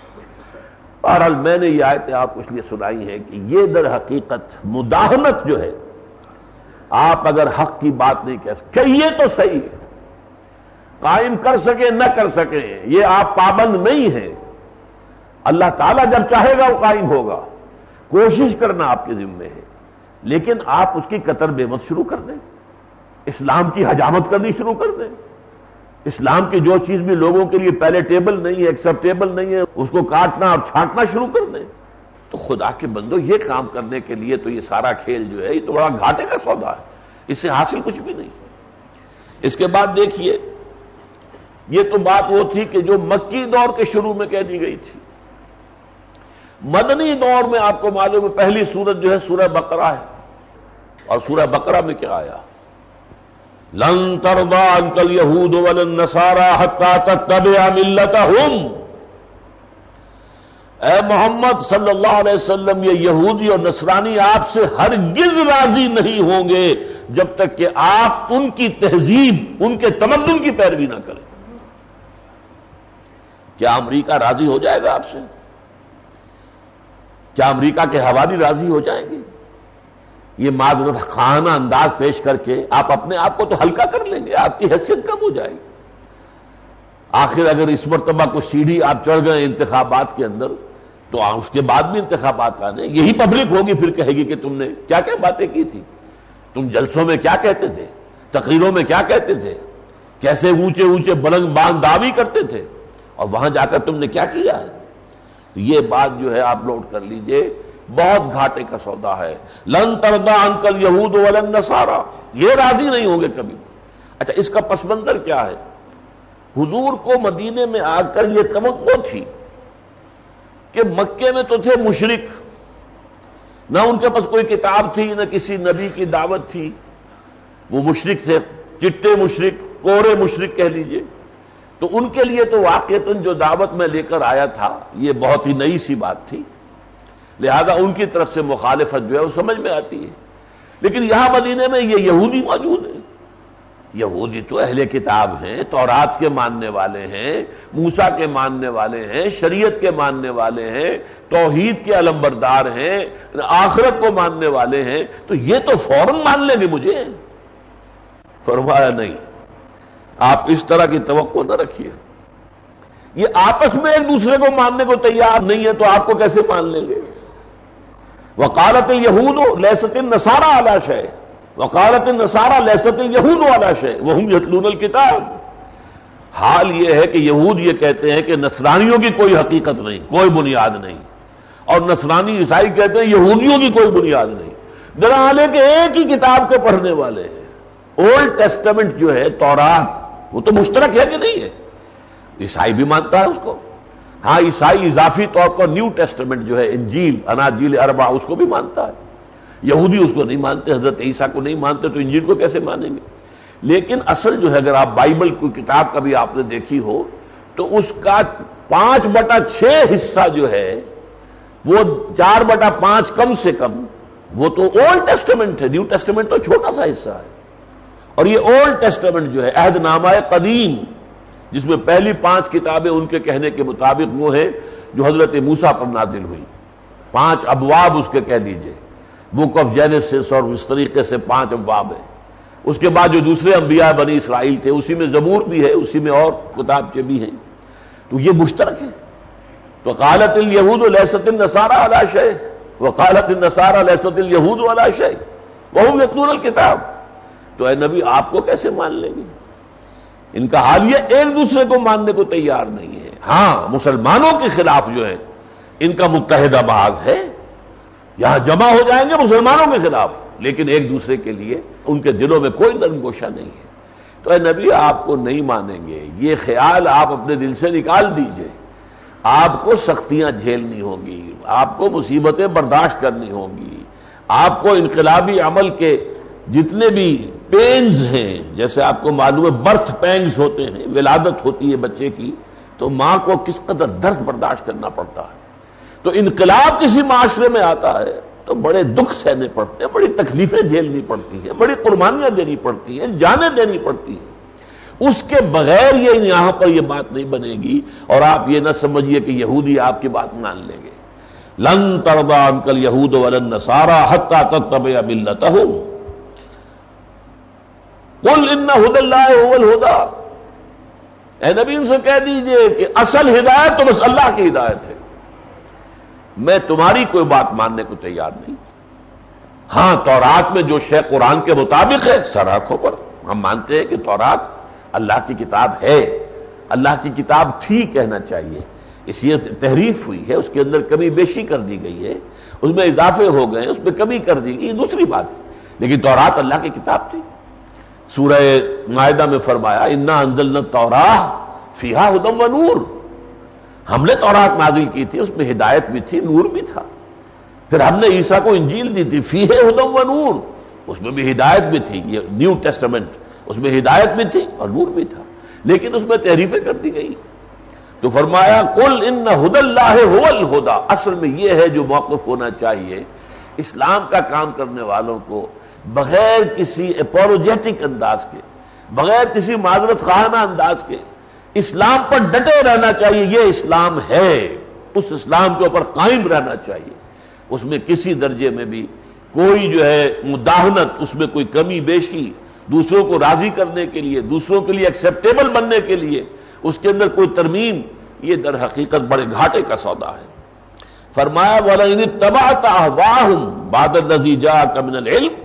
بہرحال میں نے یہ آیتیں آپ کو اس لیے سنائی ہیں کہ یہ در حقیقت مداہنت جو ہے، آپ اگر حق کی بات نہیں کہہ سکتے، کہیے تو صحیح ہے، قائم کر سکیں نہ کر سکیں یہ آپ پابند نہیں ہیں. اللہ تعالیٰ جب چاہے گا وہ قائم ہوگا. کوشش کرنا آپ کے ذمہ ہے، لیکن آپ اس کی قطر بے مت شروع کر دیں، اسلام کی حجامت کرنی شروع کر دیں. اسلام کی جو چیز بھی لوگوں کے لیے پیلیٹیبل نہیں ہے، ایکسیپٹیبل نہیں ہے، اس کو کاٹنا اور چھانٹنا شروع کر دیں. تو خدا کے بندو یہ کام کرنے کے لیے تو یہ سارا کھیل جو ہے یہ تو بڑا گھاٹے کا سودا ہے، اس سے حاصل کچھ بھی نہیں. اس کے بعد دیکھیے، یہ تو بات وہ تھی کہ جو مکی دور کے شروع میں کہہ دی گئی تھی. مدنی دور میں آپ کو معلوم ہے پہلی سورت جو ہے سورہ بقرہ ہے، اور سورہ بقرہ میں کیا آیا؟ لن ترضى عنك اليهود ولا النصارى حتى تتبع ملتهم. اے محمد صلی اللہ علیہ وسلم، یہ یہودی اور نصرانی آپ سے ہرگز راضی نہیں ہوں گے جب تک کہ آپ ان کی تہذیب، ان کے تمدن کی پیروی نہ کریں. کیا امریکہ راضی ہو جائے گا آپ سے؟ کیا امریکہ کے حوالی راضی ہو جائیں گے؟ یہ معذرت خانہ انداز پیش کر کے آپ اپنے آپ کو تو ہلکا کر لیں گے، آپ کی حیثیت کم ہو جائے گی. آخر اگر اس مرتبہ کو سیڑھی آپ چڑھ گئے انتخابات کے اندر تو اس کے بعد بھی انتخابات آنے، یہی پبلک ہوگی پھر کہے گی کہ تم نے کیا کیا باتیں کی تھی، تم جلسوں میں کیا کہتے تھے، تقریروں میں کیا کہتے تھے، کیسے اونچے اونچے بلند بانگ دعوی کرتے تھے، اور وہاں جا کر تم نے کیا کیا ہے. تو یہ بات جو ہے آپ نوٹ کر لیجئے، بہت گھاٹے کا سودا ہے. لن ترضى عنك اليهود ولا النصارى، یہ راضی نہیں ہوں گے کبھی. اچھا، اس کا پس منظر کیا ہے؟ حضور کو مدینے میں آ کر یہ توقع تھی کہ مکے میں تو تھے مشرک، نہ ان کے پاس کوئی کتاب تھی، نہ کسی نبی کی دعوت تھی، وہ مشرک تھے، چٹے مشرک، کورے مشرک کہہ لیجئے. تو ان کے لیے تو واقعتاً جو دعوت میں لے کر آیا تھا یہ بہت ہی نئی سی بات تھی، لہذا ان کی طرف سے مخالفت جو ہے وہ سمجھ میں آتی ہے۔ لیکن یہاں مدینے میں یہ یہودی موجود ہیں، یہودی تو اہل کتاب ہیں، تورات کے ماننے والے ہیں، موسیٰ کے ماننے والے ہیں، شریعت کے ماننے والے ہیں، توحید کے علمبردار ہیں، آخرت کو ماننے والے ہیں، تو یہ تو فوراً مان لیں گے مجھے۔ فرمایا نہیں، آپ اس طرح کی توقع نہ رکھیے، یہ آپس میں ایک دوسرے کو ماننے کو تیار نہیں ہے تو آپ کو کیسے مان لیں گے؟ وقالت اليهود ليست النصارى على شيء وقالت النصارى ليست اليهود على شيء وهم يتلون الكتاب۔ حال یہ ہے کہ یہود یہ کہتے ہیں کہ نصرانیوں کی کوئی حقیقت نہیں، کوئی بنیاد نہیں، اور نصرانی عیسائی کہتے ہیں یہودیوں کی کوئی بنیاد نہیں، دراصل کہ ایک ہی کتاب کے پڑھنے والے ہیں۔ اولڈ ٹیسٹمنٹ جو ہے تورات وہ تو مشترک ہے کہ نہیں ہے؟ عیسائی بھی مانتا ہے اس کو، ہاں عیسائی اضافی طور پر نیو ٹیسٹمنٹ جو ہے انجیل اناجیل اربع اس کو بھی مانتا ہے، یہودی اس کو نہیں مانتے، حضرت عیسیٰ کو نہیں مانتے تو انجیل کو کیسے مانیں گے؟ لیکن اصل جو ہے اگر آپ بائبل کی کتاب کبھی آپ نے دیکھی ہو تو اس کا 5/6 حصہ جو ہے وہ 4/5 کم سے کم وہ تو اولڈ ٹیسٹمنٹ ہے، نیو ٹیسٹمنٹ تو چھوٹا سا حصہ ہے۔ اور یہ اولڈ ٹیسٹمنٹ جو ہے عہد نامہ قدیم جس میں پہلی 5 کتابیں ان کے کہنے کے مطابق وہ ہیں جو حضرت موسیٰ پر نازل ہوئی، 5 ابواب اس کے کہہ لیجئے، بک آف جینیسس، اور اس طریقے سے 5 ابواب ہیں۔ اس کے بعد جو دوسرے انبیاء بنی اسرائیل تھے اسی میں زبور بھی ہے، اسی میں اور کتابیں بھی ہیں، تو یہ مشترک ہے۔ تو قالت اليهود ليست النصارى على شيء وقالت النصارى ليست اليهود على شيء وهم يتلون الكتاب۔ تو اے نبی آپ کو کیسے مان لیں گے؟ ان کا حال یہ ایک دوسرے کو ماننے کو تیار نہیں ہے۔ ہاں مسلمانوں کے خلاف جو ہے ان کا متحدہ محاذ ہے، یہاں جمع ہو جائیں گے مسلمانوں کے خلاف، لیکن ایک دوسرے کے لیے ان کے دلوں میں کوئی نرم گوشہ نہیں ہے۔ تو اے نبی آپ کو نہیں مانیں گے، یہ خیال آپ اپنے دل سے نکال دیجئے۔ آپ کو سختیاں جھیلنی ہوں گی، آپ کو مصیبتیں برداشت کرنی ہوں گی، آپ کو انقلابی عمل کے جتنے بھی پینز ہیں، جیسے آپ کو معلوم ہے برتھ پینز ہوتے ہیں، ولادت ہوتی ہے بچے کی تو ماں کو کس قدر درد برداشت کرنا پڑتا ہے، تو انقلاب کسی معاشرے میں آتا ہے تو بڑے دکھ سہنے پڑتے ہیں، بڑی تکلیفیں جھیلنی پڑتی ہیں، بڑی قربانیاں دینی پڑتی ہیں، جانیں دینی پڑتی ہیں۔ اس کے بغیر یہ یہاں پر یہ بات نہیں بنے گی، اور آپ یہ نہ سمجھیے کہ یہودی آپ کی بات مان لیں گے۔ لن ترضى عنك اليهود ولا النصارى حتى تتبع ملتهم قل ان هدى الله هو الهدى۔ اے نبی ان سے کہہ دیجئے کہ اصل ہدایت تو بس اللہ کی ہدایت ہے، میں تمہاری کوئی بات ماننے کو تیار نہیں۔ ہاں تورات میں جو شے قرآن کے مطابق ہے سراخوں پر ہم مانتے ہیں کہ تورات اللہ کی کتاب ہے، اللہ کی کتاب تھی کہنا چاہیے، اس لیے تحریف ہوئی ہے، اس کے اندر کمی بیشی کر دی گئی ہے، اس میں اضافے ہو گئے، اس میں کمی کر دی گئی، یہ دوسری بات ہے، لیکن تورات اللہ کی کتاب تھی۔ سورہ مائدہ میں فرمایا انا انزلنا التوراۃ فیہا ھدی و نور، ہم نے تورات نازل کی تھی، اس میں ہدایت بھی تھی، نور بھی تھا۔ پھر ہم نے عیسیٰ کو انجیل دی تھی فیہا ھدی و نور، اس میں بھی ہدایت بھی تھی، یہ نیو ٹیسٹمنٹ، اس میں ہدایت بھی تھی اور نور بھی تھا، لیکن اس میں تحریفیں کر دی گئی۔ تو فرمایا قل ان ھدی اللہ ھو الھدی، اصل میں یہ ہے جو موقف ہونا چاہیے اسلام کا کام کرنے والوں کو، بغیر کسی اپولوجیٹک انداز کے، بغیر کسی معذرت خواہانہ انداز کے اسلام پر ڈٹے رہنا چاہیے۔ یہ اسلام ہے، اس اسلام کے اوپر قائم رہنا چاہیے، اس میں کسی درجے میں بھی کوئی جو ہے مداہنت، اس میں کوئی کمی بیشی، دوسروں کو راضی کرنے کے لیے، دوسروں کے لیے ایکسیپٹیبل بننے کے لیے اس کے اندر کوئی ترمیم، یہ در حقیقت بڑے گھاٹے کا سودا ہے۔ فرمایا وَلَئِنِ اتَّبَعْتَ أَهْوَاءَهُمْ بَعْدَ الَّذِي جَاءَكَ مِنَ الْعِلْمِ،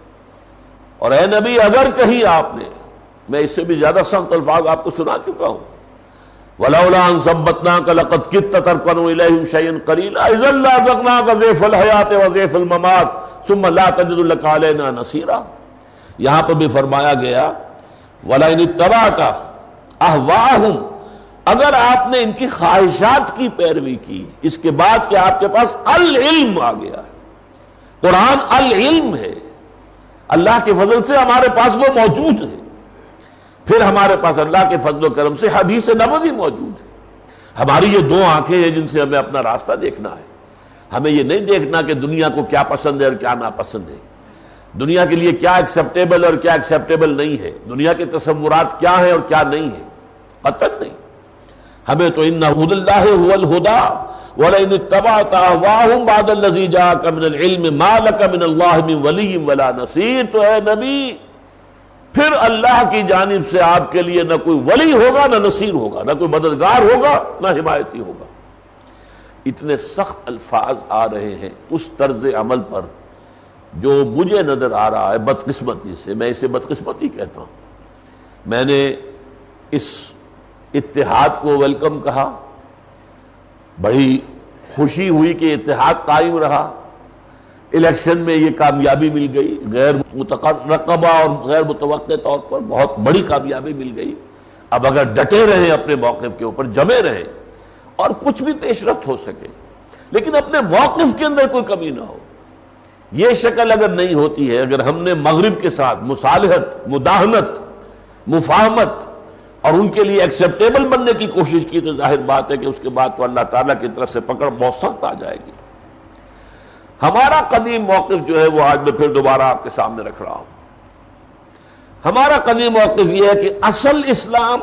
اور اے نبی اگر کہیں آپ نے، میں اس سے بھی زیادہ سخت الفاظ آپ کو سنا چکا ہوں، وَلَوْلَا أَن ثَبَّتْنَاكَ لَقَدْ كِدتَّ تَرْكَنُ إِلَيْهِمْ شَيْئًا قَلِيلًا إِذًا لَّأَذَقْنَاكَ ضِعْفَ الْحَيَاةِ وَضِعْفَ الْمَمَاتِ ثُمَّ لَا تَجِدُ لَكَ عَلَيْنَا نَصِيرًا۔ یہاں پر بھی فرمایا گیا وَلَئِنِ اتَّبَعْتَ أَهْوَاءَهُمْ، اگر آپ نے ان کی خواہشات کی پیروی کی، اس کے بعد کہ آپ کے پاس العلم آ گیا ہے، قرآن العلم ہے، اللہ کے فضل سے ہمارے پاس وہ موجود ہے، پھر ہمارے پاس اللہ کے فضل و کرم سے حدیث نبوی موجود ہے. ہماری یہ دو آنکھیں ہیں جن سے ہمیں اپنا راستہ دیکھنا ہے. ہمیں یہ نہیں دیکھنا کہ دنیا کو کیا پسند ہے اور کیا ناپسند ہے، دنیا کے لیے کیا ایکسیپٹیبل اور کیا ایکسیپٹیبل نہیں ہے، دنیا کے تصورات کیا ہیں اور کیا نہیں ہے، قطعاً نہیں. ہمیں تو ان ہدی اللہ هو الہدی وَلَئِنِ اتَّبَعْتَ أَهْوَاءَهُمْ بَعْدَ الَّذِي جَاءَكَ مِنَ الْعِلْمِ مَا لَكَ مِنَ اللَّهِ مِنْ وَلِيٍّ وَلَا نَصِيرٍ. تو اے نبی پھر اللہ کی جانب سے آپ کے لیے نہ کوئی ولی ہوگا نہ نصیر ہوگا، نہ کوئی مددگار ہوگا نہ حمایتی ہوگا. اتنے سخت الفاظ آ رہے ہیں اس طرز عمل پر جو مجھے نظر آ رہا ہے بدقسمتی سے، میں اسے بدقسمتی کہتا ہوں. میں نے اس اتحاد کو ویلکم کہا، بڑی خوشی ہوئی کہ اتحاد قائم رہا. الیکشن میں یہ کامیابی مل گئی، غیر مترقبہ اور غیر متوقع طور پر بہت بڑی کامیابی مل گئی. اب اگر ڈٹے رہیں اپنے موقف کے اوپر، جمے رہیں اور کچھ بھی پیش رفت ہو سکے لیکن اپنے موقف کے اندر کوئی کمی نہ ہو، یہ شکل اگر نہیں ہوتی ہے، اگر ہم نے مغرب کے ساتھ مصالحت، مداہنت، مفاہمت اور ان کے لیے ایکسیپٹیبل بننے کی کوشش کی، تو ظاہر بات ہے کہ اس کے بعد تو اللہ تعالیٰ کی طرف سے پکڑ بہت سخت آ جائے گی. ہمارا قدیم موقف جو ہے وہ آج میں پھر دوبارہ آپ کے سامنے رکھ رہا ہوں. ہمارا قدیم موقف یہ ہے کہ اصل اسلام،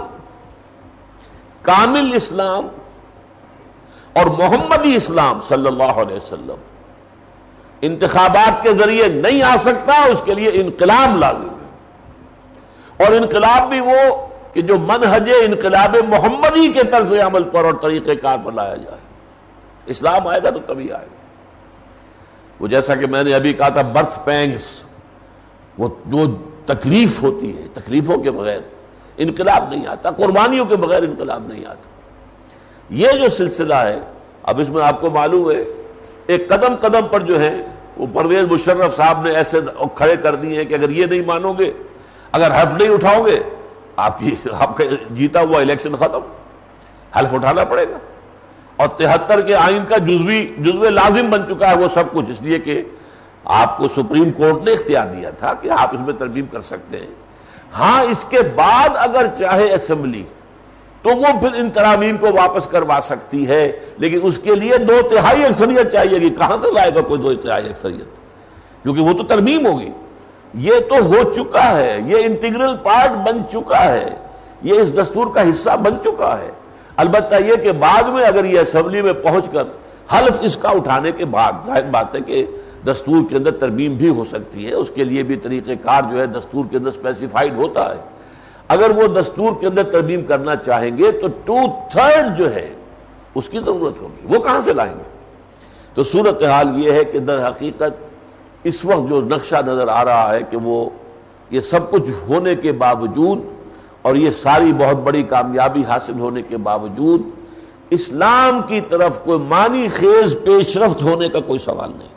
کامل اسلام اور محمدی اسلام صلی اللہ علیہ وسلم انتخابات کے ذریعے نہیں آ سکتا، اس کے لیے انقلاب لازم ہے. اور انقلاب بھی وہ کہ جو منہج انقلاب محمدی کے طرز عمل پر اور طریقہ کار پر لایا جائے. اسلام آئے گا تو تبھی آئے گا. وہ جیسا کہ میں نے ابھی کہا تھا، برتھ پینگز، وہ جو تکلیف ہوتی ہے، تکلیفوں کے بغیر انقلاب نہیں آتا، قربانیوں کے بغیر انقلاب نہیں آتا. یہ جو سلسلہ ہے، اب اس میں آپ کو معلوم ہے ایک قدم قدم پر جو ہے وہ پرویز مشرف صاحب نے ایسے کھڑے کر دیے ہیں کہ اگر یہ نہیں مانو گے، اگر حلف نہیں اٹھاؤ گے، آپ کا جیتا ہوا الیکشن ختم، حلف اٹھانا پڑے گا. اور 73 کے آئین کا جزو لازم بن چکا ہے وہ سب کچھ، اس لیے کہ آپ کو سپریم کورٹ نے اختیار دیا تھا کہ آپ اس میں ترمیم کر سکتے ہیں. ہاں اس کے بعد اگر چاہے اسمبلی تو وہ پھر ان ترامیم کو واپس کروا سکتی ہے، لیکن اس کے لیے 2/3 اکثریت چاہیے گی. کہاں سے لائے گا کوئی 2/3 اکثریت؟ کیونکہ وہ تو ترمیم ہوگی. یہ تو ہو چکا ہے، یہ انٹیگرل پارٹ بن چکا ہے، یہ اس دستور کا حصہ بن چکا ہے. البتہ یہ کہ بعد میں اگر یہ اسمبلی میں پہنچ کر حلف اس کا اٹھانے کے بعد ظاہر بات ہے کہ دستور کے اندر ترمیم بھی ہو سکتی ہے، اس کے لیے بھی طریقہ کار جو ہے دستور کے اندر اسپیسیفائڈ ہوتا ہے. اگر وہ دستور کے اندر ترمیم کرنا چاہیں گے تو 2/3 جو ہے اس کی ضرورت ہوگی. وہ کہاں سے لائیں گے؟ تو صورتحال یہ ہے کہ در حقیقت اس وقت جو نقشہ نظر آ رہا ہے کہ وہ یہ سب کچھ ہونے کے باوجود اور یہ ساری بہت بڑی کامیابی حاصل ہونے کے باوجود اسلام کی طرف کوئی معنی خیز پیش رفت ہونے کا کوئی سوال نہیں.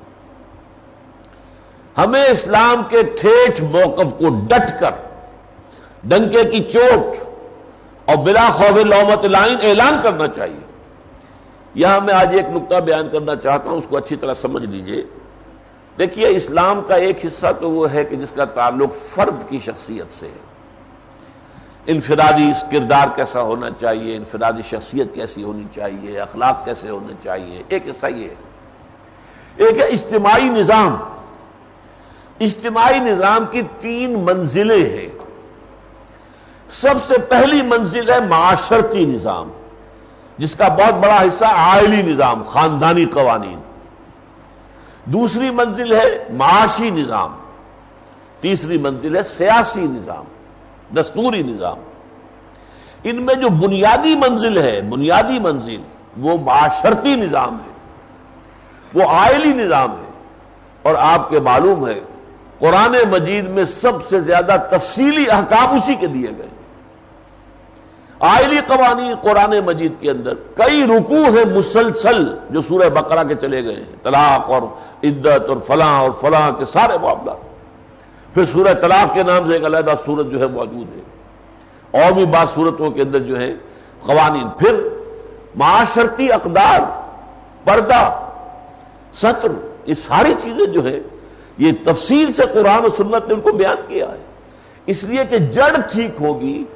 ہمیں اسلام کے ٹھیٹھ موقف کو ڈٹ کر ڈنکے کی چوٹ اور بلا خوف لومۃ لائن اعلان کرنا چاہیے. یہاں میں آج ایک نقطہ بیان کرنا چاہتا ہوں، اس کو اچھی طرح سمجھ لیجئے. دیکھیے اسلام کا ایک حصہ تو وہ ہے کہ جس کا تعلق فرد کی شخصیت سے ہے. انفرادی کردار کیسا ہونا چاہیے، انفرادی شخصیت کیسی ہونی چاہیے، اخلاق کیسے ہونے چاہیے. ایک حصہ یہ ہے. ایک ہے اجتماعی نظام. اجتماعی نظام کی 3 منزلیں ہیں. سب سے پہلی منزل ہے معاشرتی نظام، جس کا بہت بڑا حصہ عائلی نظام، خاندانی قوانین. دوسری منزل ہے معاشی نظام. تیسری منزل ہے سیاسی نظام، دستوری نظام. ان میں جو بنیادی منزل ہے، بنیادی منزل وہ معاشرتی نظام ہے، وہ عائلی نظام ہے. اور آپ کے معلوم ہے قرآن مجید میں سب سے زیادہ تفصیلی احکام اسی کے دیے گئے. عائلی قوانین قرآن مجید کے اندر کئی رکوع ہیں مسلسل جو سورہ بقرہ کے چلے گئے ہیں، طلاق اور عدت اور فلاں کے سارے معاملات. پھر سورہ طلاق کے نام سے ایک علیحدہ سورت جو ہے موجود ہے، اور بھی بعض سورتوں کے اندر جو ہے قوانین. پھر معاشرتی اقدار، پردہ، ستر، یہ ساری چیزیں جو ہے یہ تفصیل سے قرآن و سنت نے ان کو بیان کیا ہے. اس لیے کہ جڑ ٹھیک ہوگی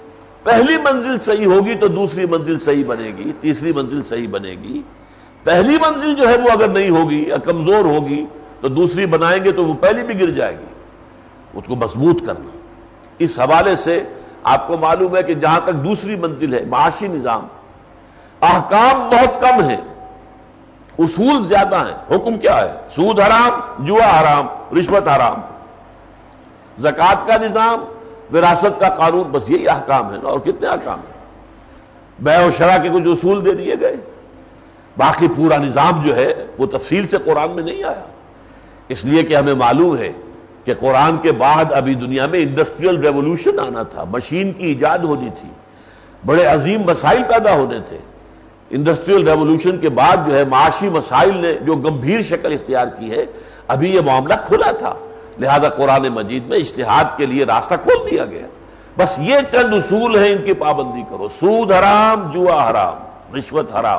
پہلی منزل صحیح ہوگی تو دوسری منزل صحیح بنے گی، تیسری منزل صحیح بنے گی. پہلی منزل جو ہے وہ اگر نہیں ہوگی یا کمزور ہوگی تو دوسری بنائیں گے تو وہ پہلی بھی گر جائے گی. اس کو مضبوط کرنا. اس حوالے سے آپ کو معلوم ہے کہ جہاں تک دوسری منزل ہے معاشی نظام، احکام بہت کم ہیں، اصول زیادہ ہیں. حکم کیا ہے؟ سود حرام، جوا حرام، رشوت حرام. زکوٰۃ کا نظام، وراثت کا قانون، بس یہی احکام ہے. اور کتنے احکام ہیں؟ بیع و شرع کے کچھ اصول دے دیے گئے، باقی پورا نظام جو ہے وہ تفصیل سے قرآن میں نہیں آیا. اس لیے کہ ہمیں معلوم ہے کہ قرآن کے بعد ابھی دنیا میں انڈسٹریل ریولوشن آنا تھا، مشین کی ایجاد ہونی تھی، بڑے عظیم مسائل پیدا ہونے تھے. انڈسٹریل ریولوشن کے بعد جو ہے معاشی مسائل نے جو گمبھیر شکل اختیار کی ہے، ابھی یہ معاملہ کھلا تھا. لہذا قرآن مجید میں اجتہاد کے لیے راستہ کھول دیا گیا. بس یہ چند اصول ہیں، ان کی پابندی کرو. سود حرام، جوا حرام، رشوت حرام.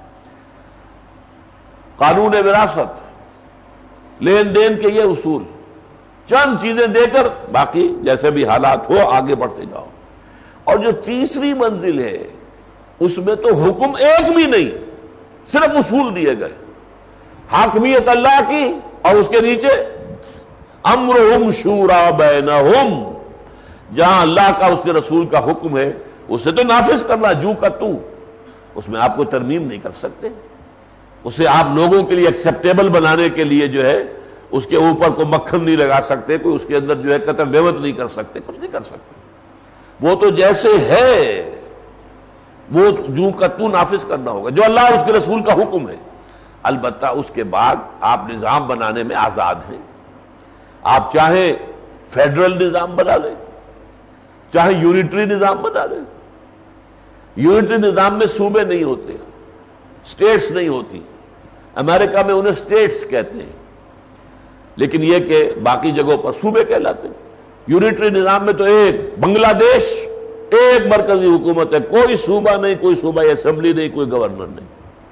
قانون وراثت، لین دین کے یہ اصول، چند چیزیں دے کر باقی جیسے بھی حالات ہو آگے بڑھتے جاؤ. اور جو تیسری منزل ہے اس میں تو حکم ایک بھی نہیں، صرف اصول دیے گئے. حاکمیت اللہ کی، اور اس کے نیچے امرہم شورا بینہم، جہاں اللہ کا اس کے رسول کا حکم ہے اسے تو نافذ کرنا جو کا تو. اس میں آپ کو ترمیم نہیں کر سکتے، اسے آپ لوگوں کے لیے ایکسیپٹیبل بنانے کے لیے جو ہے اس کے اوپر کوئی مکھن نہیں لگا سکتے، کوئی اس کے اندر جو ہے قطر بیوت نہیں کر سکتے، کچھ نہیں کر سکتے. وہ تو جیسے ہے وہ جو کا تو نافذ کرنا ہوگا، جو اللہ اور اس کے رسول کا حکم ہے. البتہ اس کے بعد آپ نظام بنانے میں آزاد ہیں. آپ چاہے فیڈرل نظام بنا لیں، چاہے یونٹری نظام بنا لیں. یونٹری نظام میں صوبے نہیں ہوتے، اسٹیٹس نہیں ہوتی. امریکہ میں انہیں اسٹیٹس کہتے ہیں، لیکن یہ کہ باقی جگہوں پر صوبے کہلاتے ہیں. یونٹری نظام میں تو ایک بنگلہ دیش، ایک مرکزی حکومت ہے، کوئی صوبہ نہیں، کوئی صوبائی اسمبلی نہیں، کوئی گورنر نہیں.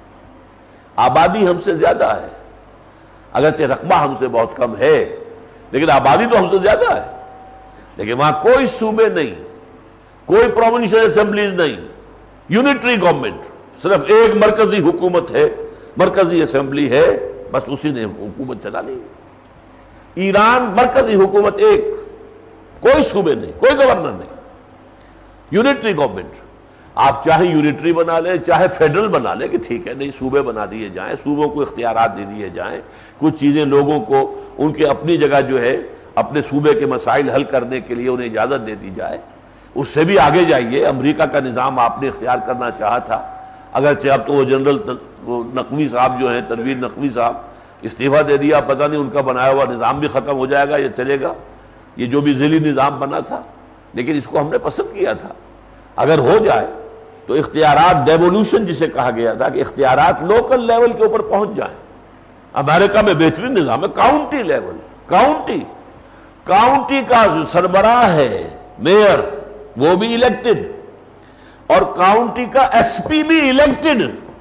آبادی ہم سے زیادہ ہے، اگرچہ رقبہ ہم سے بہت کم ہے لیکن آبادی تو ہم سے زیادہ ہے. لیکن وہاں کوئی صوبے نہیں، کوئی پروونشل اسمبلیز نہیں، یونٹری گورنمنٹ، صرف ایک مرکزی حکومت ہے، مرکزی اسمبلی ہے، بس اسی نے حکومت چلا لی. ایران مرکزی حکومت ایک، کوئی صوبے نہیں، کوئی گورنر نہیں، یونٹری گورنمنٹ. آپ چاہے یونٹری بنا لیں چاہے فیڈرل بنا لیں کہ ٹھیک ہے، نہیں صوبے بنا دیے جائیں، صوبوں کو اختیارات دے دیے جائیں، کچھ چیزیں لوگوں کو ان کے اپنی جگہ جو ہے اپنے صوبے کے مسائل حل کرنے کے لیے انہیں اجازت دے دی جائے. اس سے بھی آگے جائیے. امریکہ کا نظام آپ نے اختیار کرنا چاہا تھا، اگرچہ اب تو وہ جنرل نقوی صاحب جو ہیں، تنویر نقوی صاحب، استعفیٰ دے دیا. پتہ نہیں ان کا بنایا ہوا نظام بھی ختم ہو جائے گا یا چلے گا، یہ جو بھی ذیلی نظام بنا تھا. لیکن اس کو ہم نے پسند کیا تھا. اگر ہو جائے تو اختیارات ڈیوولوشن جسے کہا گیا تھا کہ اختیارات لوکل لیول کے اوپر پہنچ جائیں. امریکہ میں بہترین نظام ہے کاؤنٹی لیول. کاؤنٹی کا جو سربراہ ہے میئر وہ بھی الیکٹڈ، اور کاؤنٹی کا ایس پی بھی الیکٹڈ.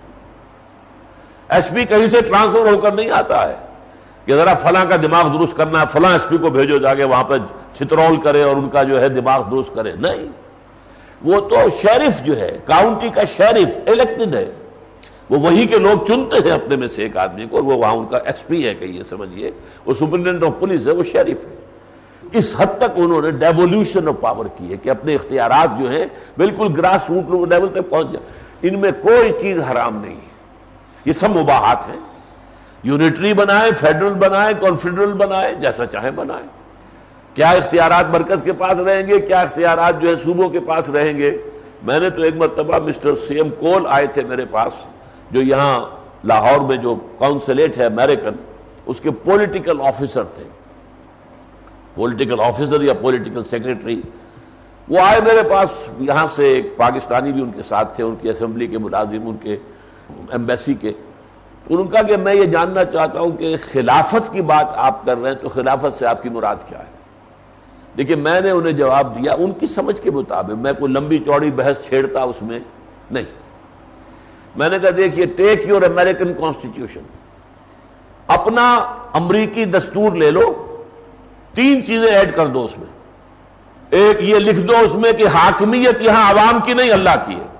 ایس پی کہیں سے ٹرانسفر ہو کر نہیں آتا ہے کہ ذرا فلاں کا دماغ درست کرنا ہے، فلاں ایس پی کو بھیجو جا کے وہاں پہ چھترول کرے اور ان کا جو ہے دماغ درست کرے. نہیں، وہ تو شیرف جو ہے، کاؤنٹی کا شیرف الیکٹڈ ہے. وہ وہی کے لوگ چنتے ہیں اپنے میں سے ایک آدمی کو، اور وہ وہاں ان کا ایس پی ہے، کہیے سمجھیے، وہ سپرنٹینڈنٹ آف پولیس ہے، وہ شیرف ہے. اس حد تک انہوں نے ڈیوولوشن آف پاور کی ہے کہ اپنے اختیارات جو ہیں بالکل گراس روٹ لیول تک پہنچ جائے. ان میں کوئی چیز حرام نہیں ہے، یہ سب مباحات ہیں. یونٹری بنائیں، فیڈرل بنائیں، کانفیڈرل بنائیں، جیسا چاہیں بنائیں. کیا اختیارات مرکز کے پاس رہیں گے، کیا اختیارات جو ہے صوبوں کے پاس رہیں گے. میں نے تو ایک مرتبہ مسٹر سی ایم کول آئے تھے میرے پاس، جو یہاں لاہور میں جو کونسلیٹ ہے امریکن، اس کے پولیٹیکل آفیسر تھے، پولیٹیکل آفیسر یا پولیٹیکل سیکریٹری. وہ آئے میرے پاس، یہاں سے ایک پاکستانی بھی ان کے ساتھ تھے، ان کی اسمبلی کے ملازم، ان کے ایمبیسی کے. انہوں نے کہا کہ میں یہ جاننا چاہتا ہوں کہ خلافت کی بات آپ کر رہے ہیں تو خلافت سے آپ کی مراد کیا ہے. دیکھیے میں نے انہیں جواب دیا ان کی سمجھ کے مطابق، میں کوئی لمبی چوڑی بحث چھیڑتا اس میں نہیں. میں نے کہا دیکھیے، ٹیک یور امریکن کانسٹیٹیوشن، اپنا امریکی دستور لے لو، 3 چیزیں ایڈ کر دو اس میں. ایک یہ لکھ دو اس میں کہ حاکمیت یہاں عوام کی نہیں اللہ کی ہے،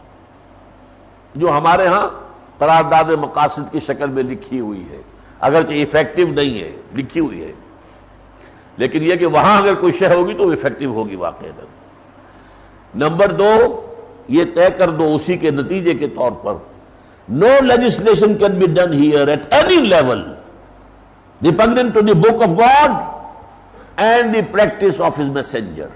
جو ہمارے ہاں قرارداد مقاصد کی شکل میں لکھی ہوئی ہے، اگرچہ ایفیکٹو نہیں ہے، لکھی ہوئی ہے، لیکن یہ کہ وہاں اگر کوئی شے ہوگی تو ایفیکٹو ہوگی واقعہ۔ نمبر 2، یہ طے کر دو اسی کے نتیجے کے طور پر no legislation can be done here at any level dependent on the book of God and the practice of his messengers.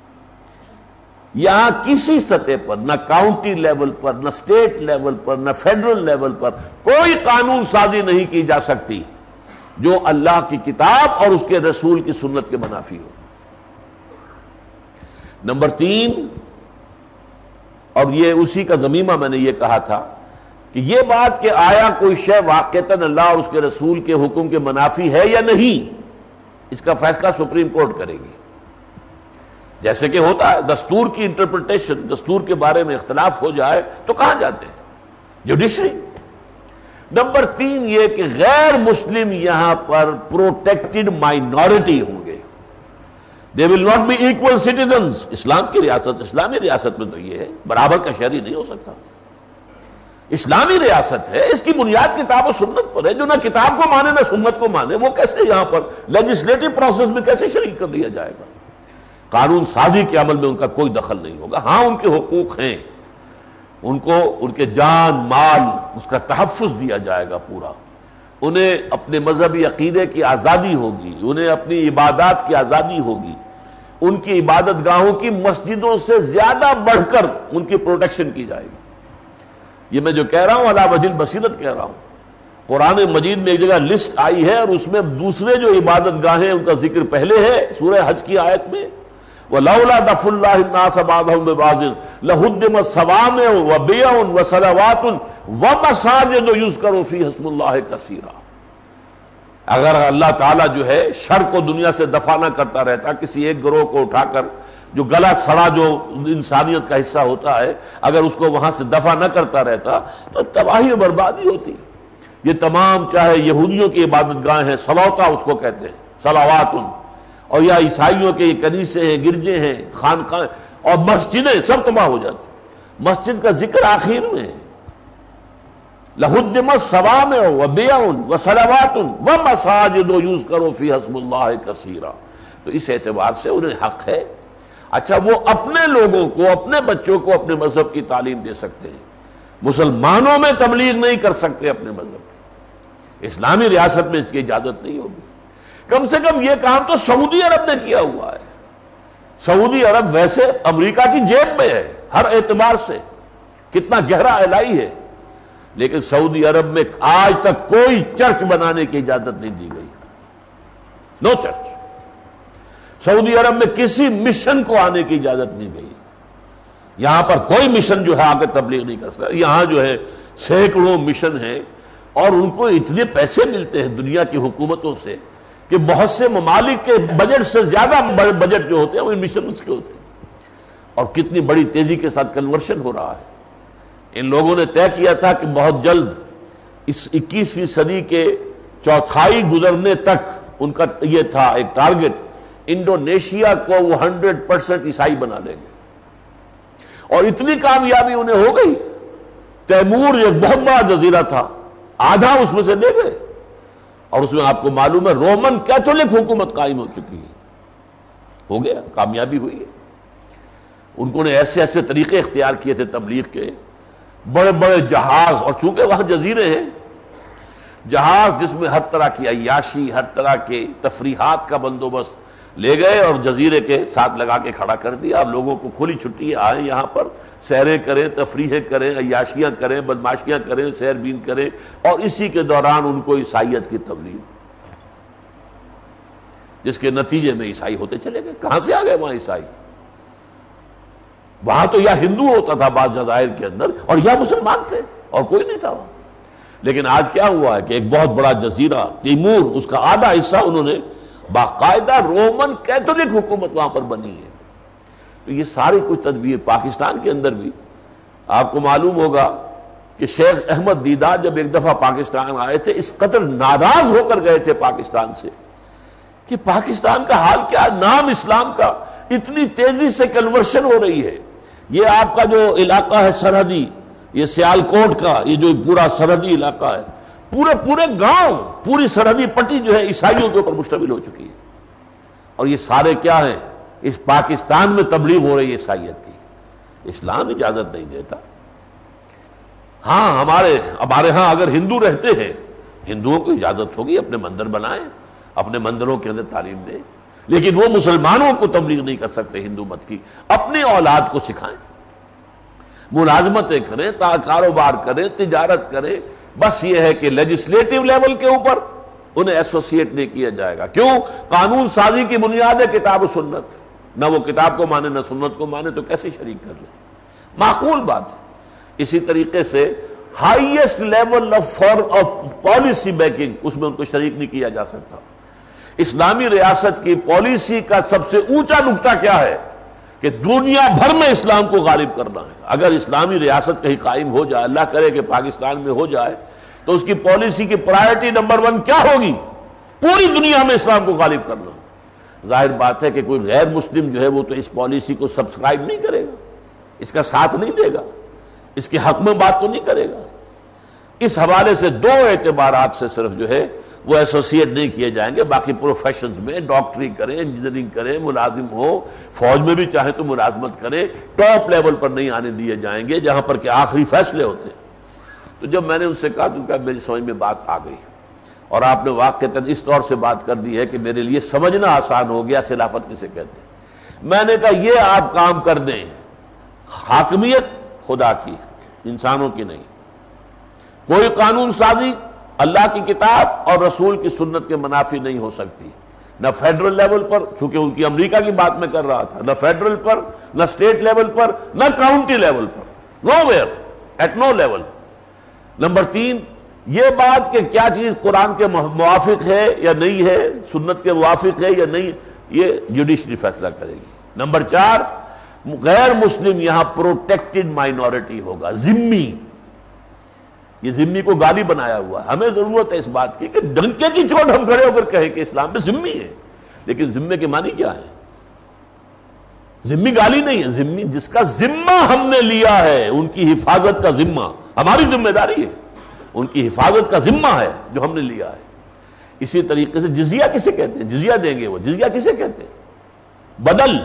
یہاں کسی سطح پر، نہ کاؤنٹی لیول پر، نہ اسٹیٹ لیول پر، نہ فیڈرل لیول پر کوئی قانون سازی نہیں کی جا سکتی جو اللہ کی کتاب اور اس کے رسول کی سنت کے منافی ہو۔ نمبر 3، اور یہ اسی کا ضمیمہ میں نے یہ کہا تھا کہ یہ بات کہ آیا کوئی شے واقعتاً اللہ اور اس کے رسول کے حکم کے منافی ہے یا نہیں، اس کا فیصلہ سپریم کورٹ کرے گی۔ جیسے کہ ہوتا ہے دستور کی انٹرپریٹیشن، دستور کے بارے میں اختلاف ہو جائے تو کہاں جاتے ہیں؟ جوڈیشری۔ نمبر 3 یہ کہ غیر مسلم یہاں پر پروٹیکٹڈ مائنورٹی ہوں گے، they will not be equal citizens. اسلام کی ریاست، اسلامی ریاست میں تو یہ ہے برابر کا شہری نہیں ہو سکتا۔ اسلامی ریاست ہے، اس کی بنیاد کتاب و سنت پر ہے، جو نہ کتاب کو مانے نہ سنت کو مانے وہ کیسے یہاں پر لیجسلیٹو پروسیس میں کیسے شریک کر دیا جائے گا؟ قانون سازی کے عمل میں ان کا کوئی دخل نہیں ہوگا۔ ہاں ان کے حقوق ہیں، ان کو ان کے جان مال اس کا تحفظ دیا جائے گا پورا، انہیں اپنے مذہبی عقیدے کی آزادی ہوگی، انہیں اپنی عبادات کی آزادی ہوگی، ان کی عبادت گاہوں کی مسجدوں سے زیادہ بڑھ کر ان کی پروٹیکشن کی جائے گی۔ یہ میں جو کہہ رہا ہوں علی وجہ البصیرت کہہ رہا ہوں۔ قرآن مجید میں ایک جگہ لسٹ آئی ہے اور اس میں دوسرے جو عبادت گاہیں ان کا ذکر پہلے ہے سورہ حج کی آیت میں، وَلَوْلَا دَفْعُ اللَّهِ النَّاسَ بَعْضَهُم بِبَعْضٍ لَهُدِّمَتْ صَوَامِعُ وَبِيَعٌ وَصَلَوَاتٌ وَمَسَاجِدُ يُذْكَرُ فِيهَا اسْمُ اللَّهِ كَثِيرًا۔ اگر اللہ تعالیٰ جو ہے شر کو دنیا سے دفع نہ کرتا رہتا، کسی ایک گروہ کو اٹھا کر جو گلا سڑا جو انسانیت کا حصہ ہوتا ہے، اگر اس کو وہاں سے دفع نہ کرتا رہتا تو تباہی و بربادی ہوتی۔ یہ تمام چاہے یہودیوں کی عبادت گاہیں ہیں، صلوتا اس کو کہتے ہیں، صلوات، اور یا عیسائیوں کے یہ کنیسے ہیں، گرجے ہیں، خانقاہ اور مسجدیں سب تباہ ہو جاتی۔ مسجد کا ذکر آخر میں ہے، لَهُدِّمَتْ صَوَامِعُ وَبِيَعٌ وَصَلَوَاتٌ وَمَسَاجِدُ يُذْكَرُ فِيهَا اسْمُ اللَّهِ كَثِيرًا۔ تو اس اعتبار سے انہیں حق ہے۔ اچھا، وہ اپنے لوگوں کو، اپنے بچوں کو اپنے مذہب کی تعلیم دے سکتے ہیں، مسلمانوں میں تبلیغ نہیں کر سکتے اپنے مذہب کی۔ اسلامی ریاست میں اس کی اجازت نہیں ہوگی۔ کم سے کم یہ کام تو سعودی عرب نے کیا ہوا ہے۔ سعودی عرب ویسے امریکہ کی جیب میں ہے ہر اعتبار سے، کتنا گہرا الائی ہے، لیکن سعودی عرب میں آج تک کوئی چرچ بنانے کی اجازت نہیں دی گئی، نو چرچ۔ سعودی عرب میں کسی مشن کو آنے کی اجازت نہیں گئی۔ یہاں پر کوئی مشن جو ہے آ کے تبلیغ نہیں کر سکتا۔ یہاں جو ہے سینکڑوں مشن ہیں اور ان کو اتنے پیسے ملتے ہیں دنیا کی حکومتوں سے کہ بہت سے ممالک کے بجٹ سے زیادہ بجٹ جو ہوتے ہیں وہ ان مشنز کے ہوتے ہیں، اور کتنی بڑی تیزی کے ساتھ کنورشن ہو رہا ہے۔ ان لوگوں نے طے کیا تھا کہ بہت جلد اس 21ویں صدی کے چوتھائی گزرنے تک ان کا یہ تھا ایک ٹارگٹ، انڈونیشیا کو وہ 100% عیسائی بنا لیں گے، اور اتنی کامیابی انہیں ہو گئی۔ تیمور ایک بہت بڑا جزیرہ تھا، آدھا اس میں سے لے گئے، اور اس میں آپ کو معلوم ہے رومن کیتھولک حکومت قائم ہو چکی ہے، ہو گیا، کامیابی ہوئی ہے۔ ان کو نے ایسے ایسے طریقے اختیار کیے تھے تبلیغ کے، بڑے بڑے جہاز، اور چونکہ وہاں جزیرے ہیں، جہاز جس میں ہر طرح کی عیاشی، ہر طرح کے تفریحات کا بندوبست لے گئے اور جزیرے کے ساتھ لگا کے کھڑا کر دیا۔ اب لوگوں کو کھلی چھٹی آئیں، یہاں پر سیریں کریں، تفریحیں کریں، عیاشیاں کریں، بدماشیاں کریں، سیر بین کریں، اور اسی کے دوران ان کو عیسائیت کی تبلیغ، جس کے نتیجے میں عیسائی ہوتے چلے گئے۔ کہاں سے آ گئے وہاں عیسائی؟ وہاں تو یا ہندو ہوتا تھا بعض جزائر کے اندر، اور یا مسلمان تھے، اور کوئی نہیں تھا وہاں۔ لیکن آج کیا ہوا ہے کہ ایک بہت بڑا جزیرہ تیمور، اس کا آدھا حصہ انہوں نے باقاعدہ رومن کیتھولک حکومت وہاں پر بنی ہے۔ تو یہ ساری کچھ تدبیر پاکستان کے اندر بھی آپ کو معلوم ہوگا کہ شیخ احمد دیدار جب ایک دفعہ پاکستان آئے تھے، اس قدر ناراض ہو کر گئے تھے پاکستان سے کہ پاکستان کا حال کیا، نام اسلام کا اتنی تیزی سے کنورشن ہو رہی ہے. یہ آپ کا جو علاقہ ہے سرحدی، یہ سیالکوٹ کا یہ جو پورا سرحدی علاقہ ہے، پورے گاؤں، پوری سرحدی پٹی جو ہے عیسائیوں کے اوپر مشتمل ہو چکی ہے. اور یہ سارے کیا ہیں؟ اس پاکستان میں تبلیغ ہو رہی ہے عیسائیت کی. اسلام اجازت نہیں دیتا. ہاں ہمارے ہاں اگر ہندو رہتے ہیں، ہندوؤں کو اجازت ہوگی اپنے مندر بنائیں، اپنے مندروں کے اندر تعلیم دیں، لیکن وہ مسلمانوں کو تبلیغ نہیں کر سکتے ہندو مت کی. اپنی اولاد کو سکھائیں، ملازمتیں کریں، کاروبار کریں، تجارت کریں. بس یہ ہے کہ لیجسلیٹو لیول کے اوپر انہیں ایسوسیٹ نہیں کیا جائے گا. کیوں؟ قانون سازی کی بنیاد ہے کتاب و سنت. نہ وہ کتاب کو مانے نہ سنت کو مانے تو کیسے شریک کر لیں؟ معقول بات ہے. اسی طریقے سے highest level of policy making, اس میں ان کو شریک نہیں کیا جا سکتا. اسلامی ریاست کی پالیسی کا سب سے اونچا نقطہ کیا ہے؟ کہ دنیا بھر میں اسلام کو غالب کرنا ہے. اگر اسلامی ریاست کہیں قائم ہو جائے، اللہ کرے کہ پاکستان میں ہو جائے، تو اس کی پالیسی کی پرائرٹی نمبر 1 کیا ہوگی؟ پوری دنیا میں اسلام کو غالب کرنا. ظاہر بات ہے کہ کوئی غیر مسلم جو ہے وہ تو اس پالیسی کو سبسکرائب نہیں کرے گا، اس کا ساتھ نہیں دے گا، اس کے حق میں بات تو نہیں کرے گا. اس حوالے سے 2 اعتبارات سے صرف جو ہے وہ ایسوسیٹ نہیں کیے جائیں گے. باقی پروفیشنز میں ڈاکٹری کریں، انجینئرنگ کریں، ملازم ہو، فوج میں بھی چاہے تو ملازمت کریں، ٹاپ لیول پر نہیں آنے دیے جائیں گے جہاں پر کہ آخری فیصلے ہوتے ہیں. تو جب میں نے ان سے کہا تو کہا میری سمجھ میں بات آ گئی، اور آپ نے واقعتاً اس طور سے بات کر دی ہے کہ میرے لیے سمجھنا آسان ہو گیا خلافت کسے کہتے ہیں. میں نے کہا یہ آپ کام کر دیں، حاکمیت خدا کی، انسانوں کی نہیں. کوئی قانون سازی اللہ کی کتاب اور رسول کی سنت کے منافی نہیں ہو سکتی، نہ فیڈرل لیول پر، چونکہ ان کی امریکہ کی بات میں کر رہا تھا، نہ فیڈرل پر، نہ اسٹیٹ لیول پر، نہ کاؤنٹی لیول پر، nowhere, at no level. Number 3 یہ بات کہ کیا چیز قرآن کے موافق ہے یا نہیں ہے، سنت کے موافق ہے یا نہیں، یہ جوڈیشری فیصلہ کرے گی. نمبر 4 غیر مسلم یہاں پروٹیکٹڈ مائنورٹی ہوگا، ذمی. یہ ذمی کو گالی بنایا ہوا ہے. ہمیں ضرورت ہے اس بات کی کہ ڈنکے کی چوٹ ہم کھڑے ہو کر کہیں کہ اسلام میں ذمی ہے، لیکن ذمے کے معنی کیا ہے؟ ذمی گالی نہیں ہے، ذمی جس کا ذمہ ہم نے لیا ہے، ان کی حفاظت کا ذمہ ہماری ذمہ داری ہے، ان کی حفاظت کا ذمہ ہے جو ہم نے لیا ہے. اسی طریقے سے جزیہ کسے کہتے ہیں؟ جزیہ دیں گے وہ، جزیہ کسے کہتے ہیں؟ بدل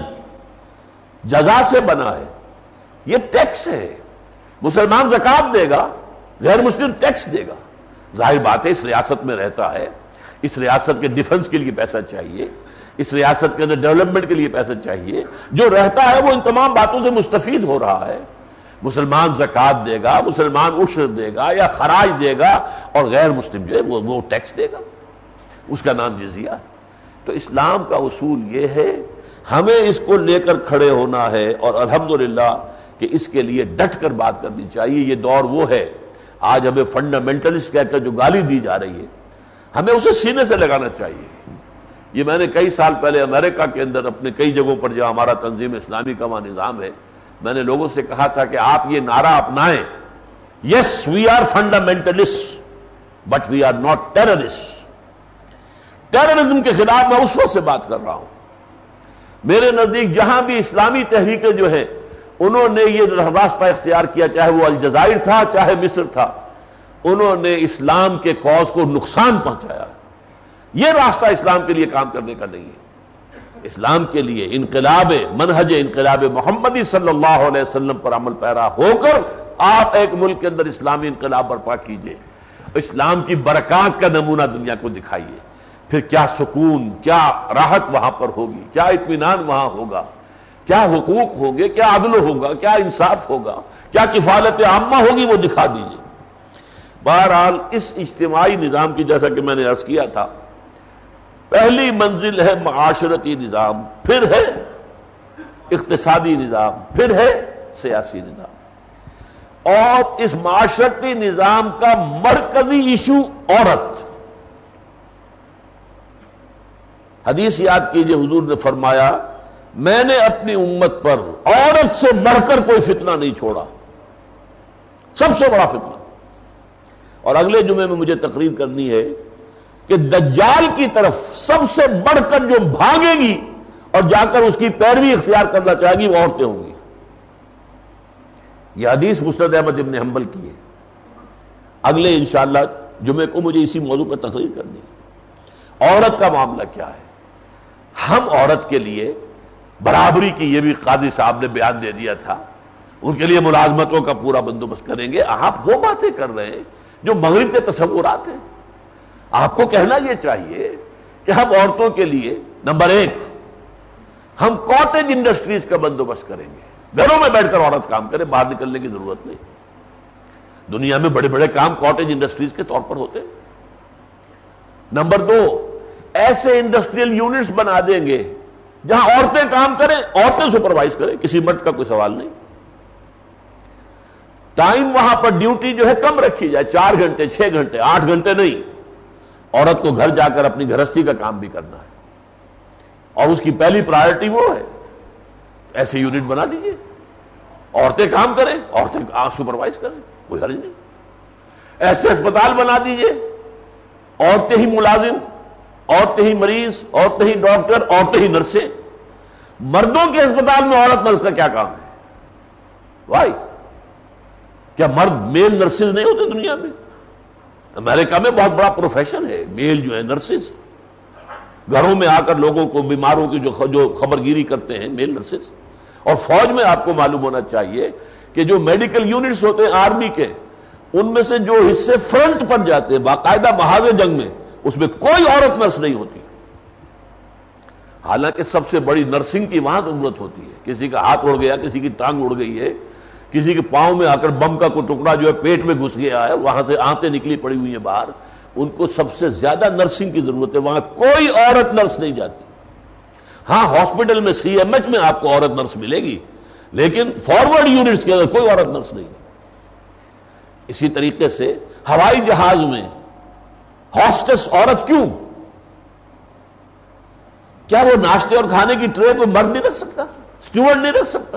جزا سے بنا ہے، یہ ٹیکس ہے. مسلمان زکوٰۃ دے گا، غیر مسلم ٹیکس دے گا. ظاہر بات ہے اس ریاست میں رہتا ہے، اس ریاست کے ڈیفنس کے لیے پیسہ چاہیے، اس ریاست کے اندر ڈیولپمنٹ کے لیے پیسہ چاہیے. جو رہتا ہے وہ ان تمام باتوں سے مستفید ہو رہا ہے. مسلمان زکوٰۃ دے گا، مسلمان عشر دے گا یا خراج دے گا، اور غیر مسلم جو ہے وہ ٹیکس دے گا، اس کا نام جزیہ ہے. تو اسلام کا اصول یہ ہے، ہمیں اس کو لے کر کھڑے ہونا ہے، اور الحمدللہ کہ اس کے لیے ڈٹ کر بات کرنی چاہیے. یہ دور وہ ہے، آج ہمیں فنڈامنٹلسٹ کہہ کر جو گالی دی جا رہی ہے، ہمیں اسے سینے سے لگانا چاہیے. یہ میں نے کئی سال پہلے امریکہ کے اندر اپنے کئی جگہوں پر جہاں ہمارا تنظیم اسلامی کا وہاں نظام ہے، میں نے لوگوں سے کہا تھا کہ آپ یہ نعرہ اپنائیں، yes we are fundamentalist but we are not terrorist. Terrorism کے خلاف میں اس وقت سے بات کر رہا ہوں. میرے نزدیک جہاں بھی اسلامی تحریکیں جو ہیں انہوں نے یہ راستہ اختیار کیا، چاہے وہ الجزائر تھا چاہے مصر تھا، انہوں نے اسلام کے کاز کو نقصان پہنچایا. یہ راستہ اسلام کے لیے کام کرنے کا نہیں ہے. اسلام کے لیے انقلاب منہج انقلاب محمدی صلی اللہ علیہ وسلم پر عمل پیرا ہو کر آپ ایک ملک کے اندر اسلامی انقلاب برپا کیجئے، اسلام کی برکات کا نمونہ دنیا کو دکھائیے. پھر کیا سکون، کیا راحت وہاں پر ہوگی، کیا اطمینان وہاں ہوگا، کیا حقوق ہوگے، کیا عدل ہوگا، کیا انصاف ہوگا، کیا کفالت عامہ ہوگی، وہ دکھا دیجئے. بہرحال اس اجتماعی نظام کی، جیسا کہ میں نے عرض کیا تھا، پہلی منزل ہے معاشرتی نظام، پھر ہے اقتصادی نظام، پھر ہے سیاسی نظام. اور اس معاشرتی نظام کا مرکزی ایشو عورت. حدیث یاد کیجئے، حضور نے فرمایا میں نے اپنی امت پر عورت سے بڑھ کر کوئی فتنہ نہیں چھوڑا، سب سے بڑا فتنہ. اور اگلے جمعے میں مجھے تقریر کرنی ہے کہ دجال کی طرف سب سے بڑھ کر جو بھاگے گی اور جا کر اس کی پیروی اختیار کرنا چاہے گی وہ عورتیں ہوں گی. یہ حدیث مسند احمد ابن حنبل کی ہے. اگلے انشاءاللہ جمعے کو مجھے اسی موضوع پر تقریر کرنی ہے. عورت کا معاملہ کیا ہے؟ ہم عورت کے لیے برابری کی، یہ بھی قاضی صاحب نے بیان دے دیا تھا، ان کے لیے ملازمتوں کا پورا بندوبست کریں گے. آپ وہ باتیں کر رہے ہیں جو مغرب کے تصورات ہیں. آپ کو کہنا یہ چاہیے کہ ہم عورتوں کے لیے نمبر 1 ہم کاٹیج انڈسٹریز کا بندوبست کریں گے. گھروں میں بیٹھ کر عورت کام کرے، باہر نکلنے کی ضرورت نہیں. دنیا میں بڑے بڑے کام کاٹیج انڈسٹریز کے طور پر ہوتے ہیں. نمبر 2 ایسے انڈسٹریل یونٹس بنا دیں گے جہاں عورتیں کام کریں، عورتیں سپروائز کریں، کسی مرد کا کوئی سوال نہیں. ٹائم وہاں پر ڈیوٹی جو ہے کم رکھی جائے، 4 گھنٹے 6 گھنٹے 8 گھنٹے نہیں. عورت کو گھر جا کر اپنی گھرستی کا کام بھی کرنا ہے اور اس کی پہلی پرائرٹی وہ ہے. ایسے یونٹ بنا دیجئے، عورتیں کام کریں، عورتیں سپروائز کریں، کوئی حرج نہیں. ایسے اسپتال بنا دیجئے، عورتیں ہی ملازم، عورتیں ہی مریض، عورتیں ہی ڈاکٹر، عورتیں ہی نرسیں. مردوں کے اسپتال میں عورت نرس کا کیا کام ہے؟ وائی؟ کیا مرد میل نرسز نہیں ہوتے دنیا میں؟ امریکہ میں بہت بڑا پروفیشن ہے میل جو ہے نرسز. گھروں میں آ کر لوگوں کو بیماروں کی جو خبرگیری کرتے ہیں میل نرسز. اور فوج میں آپ کو معلوم ہونا چاہیے کہ جو میڈیکل یونٹس ہوتے ہیں آرمی کے، ان میں سے جو حصے فرنٹ پر جاتے ہیں باقاعدہ محاذ جنگ میں، اس میں کوئی عورت نرس نہیں ہوتی. حالانکہ سب سے بڑی نرسنگ کی وہاں ضرورت ہوتی ہے. کسی کا ہاتھ اڑ گیا، کسی کی ٹانگ اڑ گئی ہے، کسی کے پاؤں میں آ کر بم کا کوئی ٹکڑا جو ہے پیٹ میں گھس گیا ہے، وہاں سے آنتیں نکلی پڑی ہوئی ہیں باہر، ان کو سب سے زیادہ نرسنگ کی ضرورت ہے. وہاں کوئی عورت نرس نہیں جاتی. ہاں ہاسپٹل میں سی ایم ایچ میں آپ کو عورت نرس ملے گی، لیکن فارورڈ یونٹس کے اندر کوئی عورت نرس نہیں. اسی طریقے سے ہوائی جہاز میں ہاسٹس عورت کیوں؟ کیا وہ ناشتے اور کھانے کی ٹرے کوئی مرد نہیں رکھ سکتا؟ اسٹیورڈ نہیں رکھ سکتا؟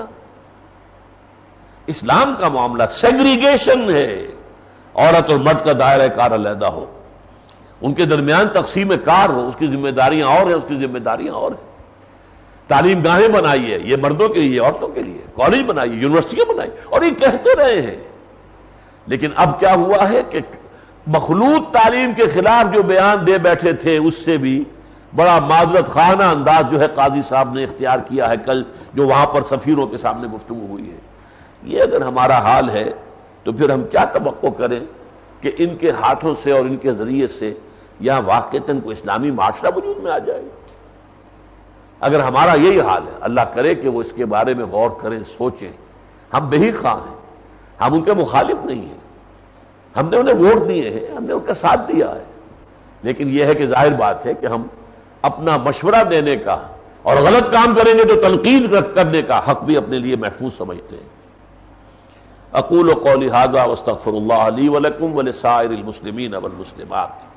اسلام کا معاملہ سیگریگیشن ہے. عورت اور مرد کا دائرہ کار علیحدہ ہو، ان کے درمیان تقسیم کار ہو، اس کی ذمہ داریاں اور ہیں، اس کی ذمہ داریاں اور ہیں. تعلیم گاہیں بنائیے، یہ مردوں کے لیے عورتوں کے لیے، کالج بنائیے، یونیورسٹیاں بنائیے، اور یہ کہتے رہے ہیں. لیکن اب کیا ہوا ہے کہ مخلوط تعلیم کے خلاف جو بیان دے بیٹھے تھے اس سے بھی بڑا معذرت خانہ انداز جو ہے قاضی صاحب نے اختیار کیا ہے کل جو وہاں پر سفیروں کے سامنے گفتگو ہوئی ہے. یہ اگر ہمارا حال ہے تو پھر ہم کیا توقع کریں کہ ان کے ہاتھوں سے اور ان کے ذریعے سے یہاں واقعتاً کو اسلامی معاشرہ وجود میں آ جائے. اگر ہمارا یہی حال ہے، اللہ کرے کہ وہ اس کے بارے میں غور کریں، سوچیں. ہم بے ہی خواہ ہیں، ہم ان کے مخالف نہیں ہیں، ہم نے انہیں ووٹ دیے ہیں، ہم نے ان کا ساتھ دیا ہے. لیکن یہ ہے کہ ظاہر بات ہے کہ ہم اپنا مشورہ دینے کا اور غلط کام کریں گے تو تنقید کرنے کا حق بھی اپنے لیے محفوظ سمجھتے ہیں. اقول قولی ھذا واستغفر اللہ لی ولکم ولسائر المسلمین والمسلمات.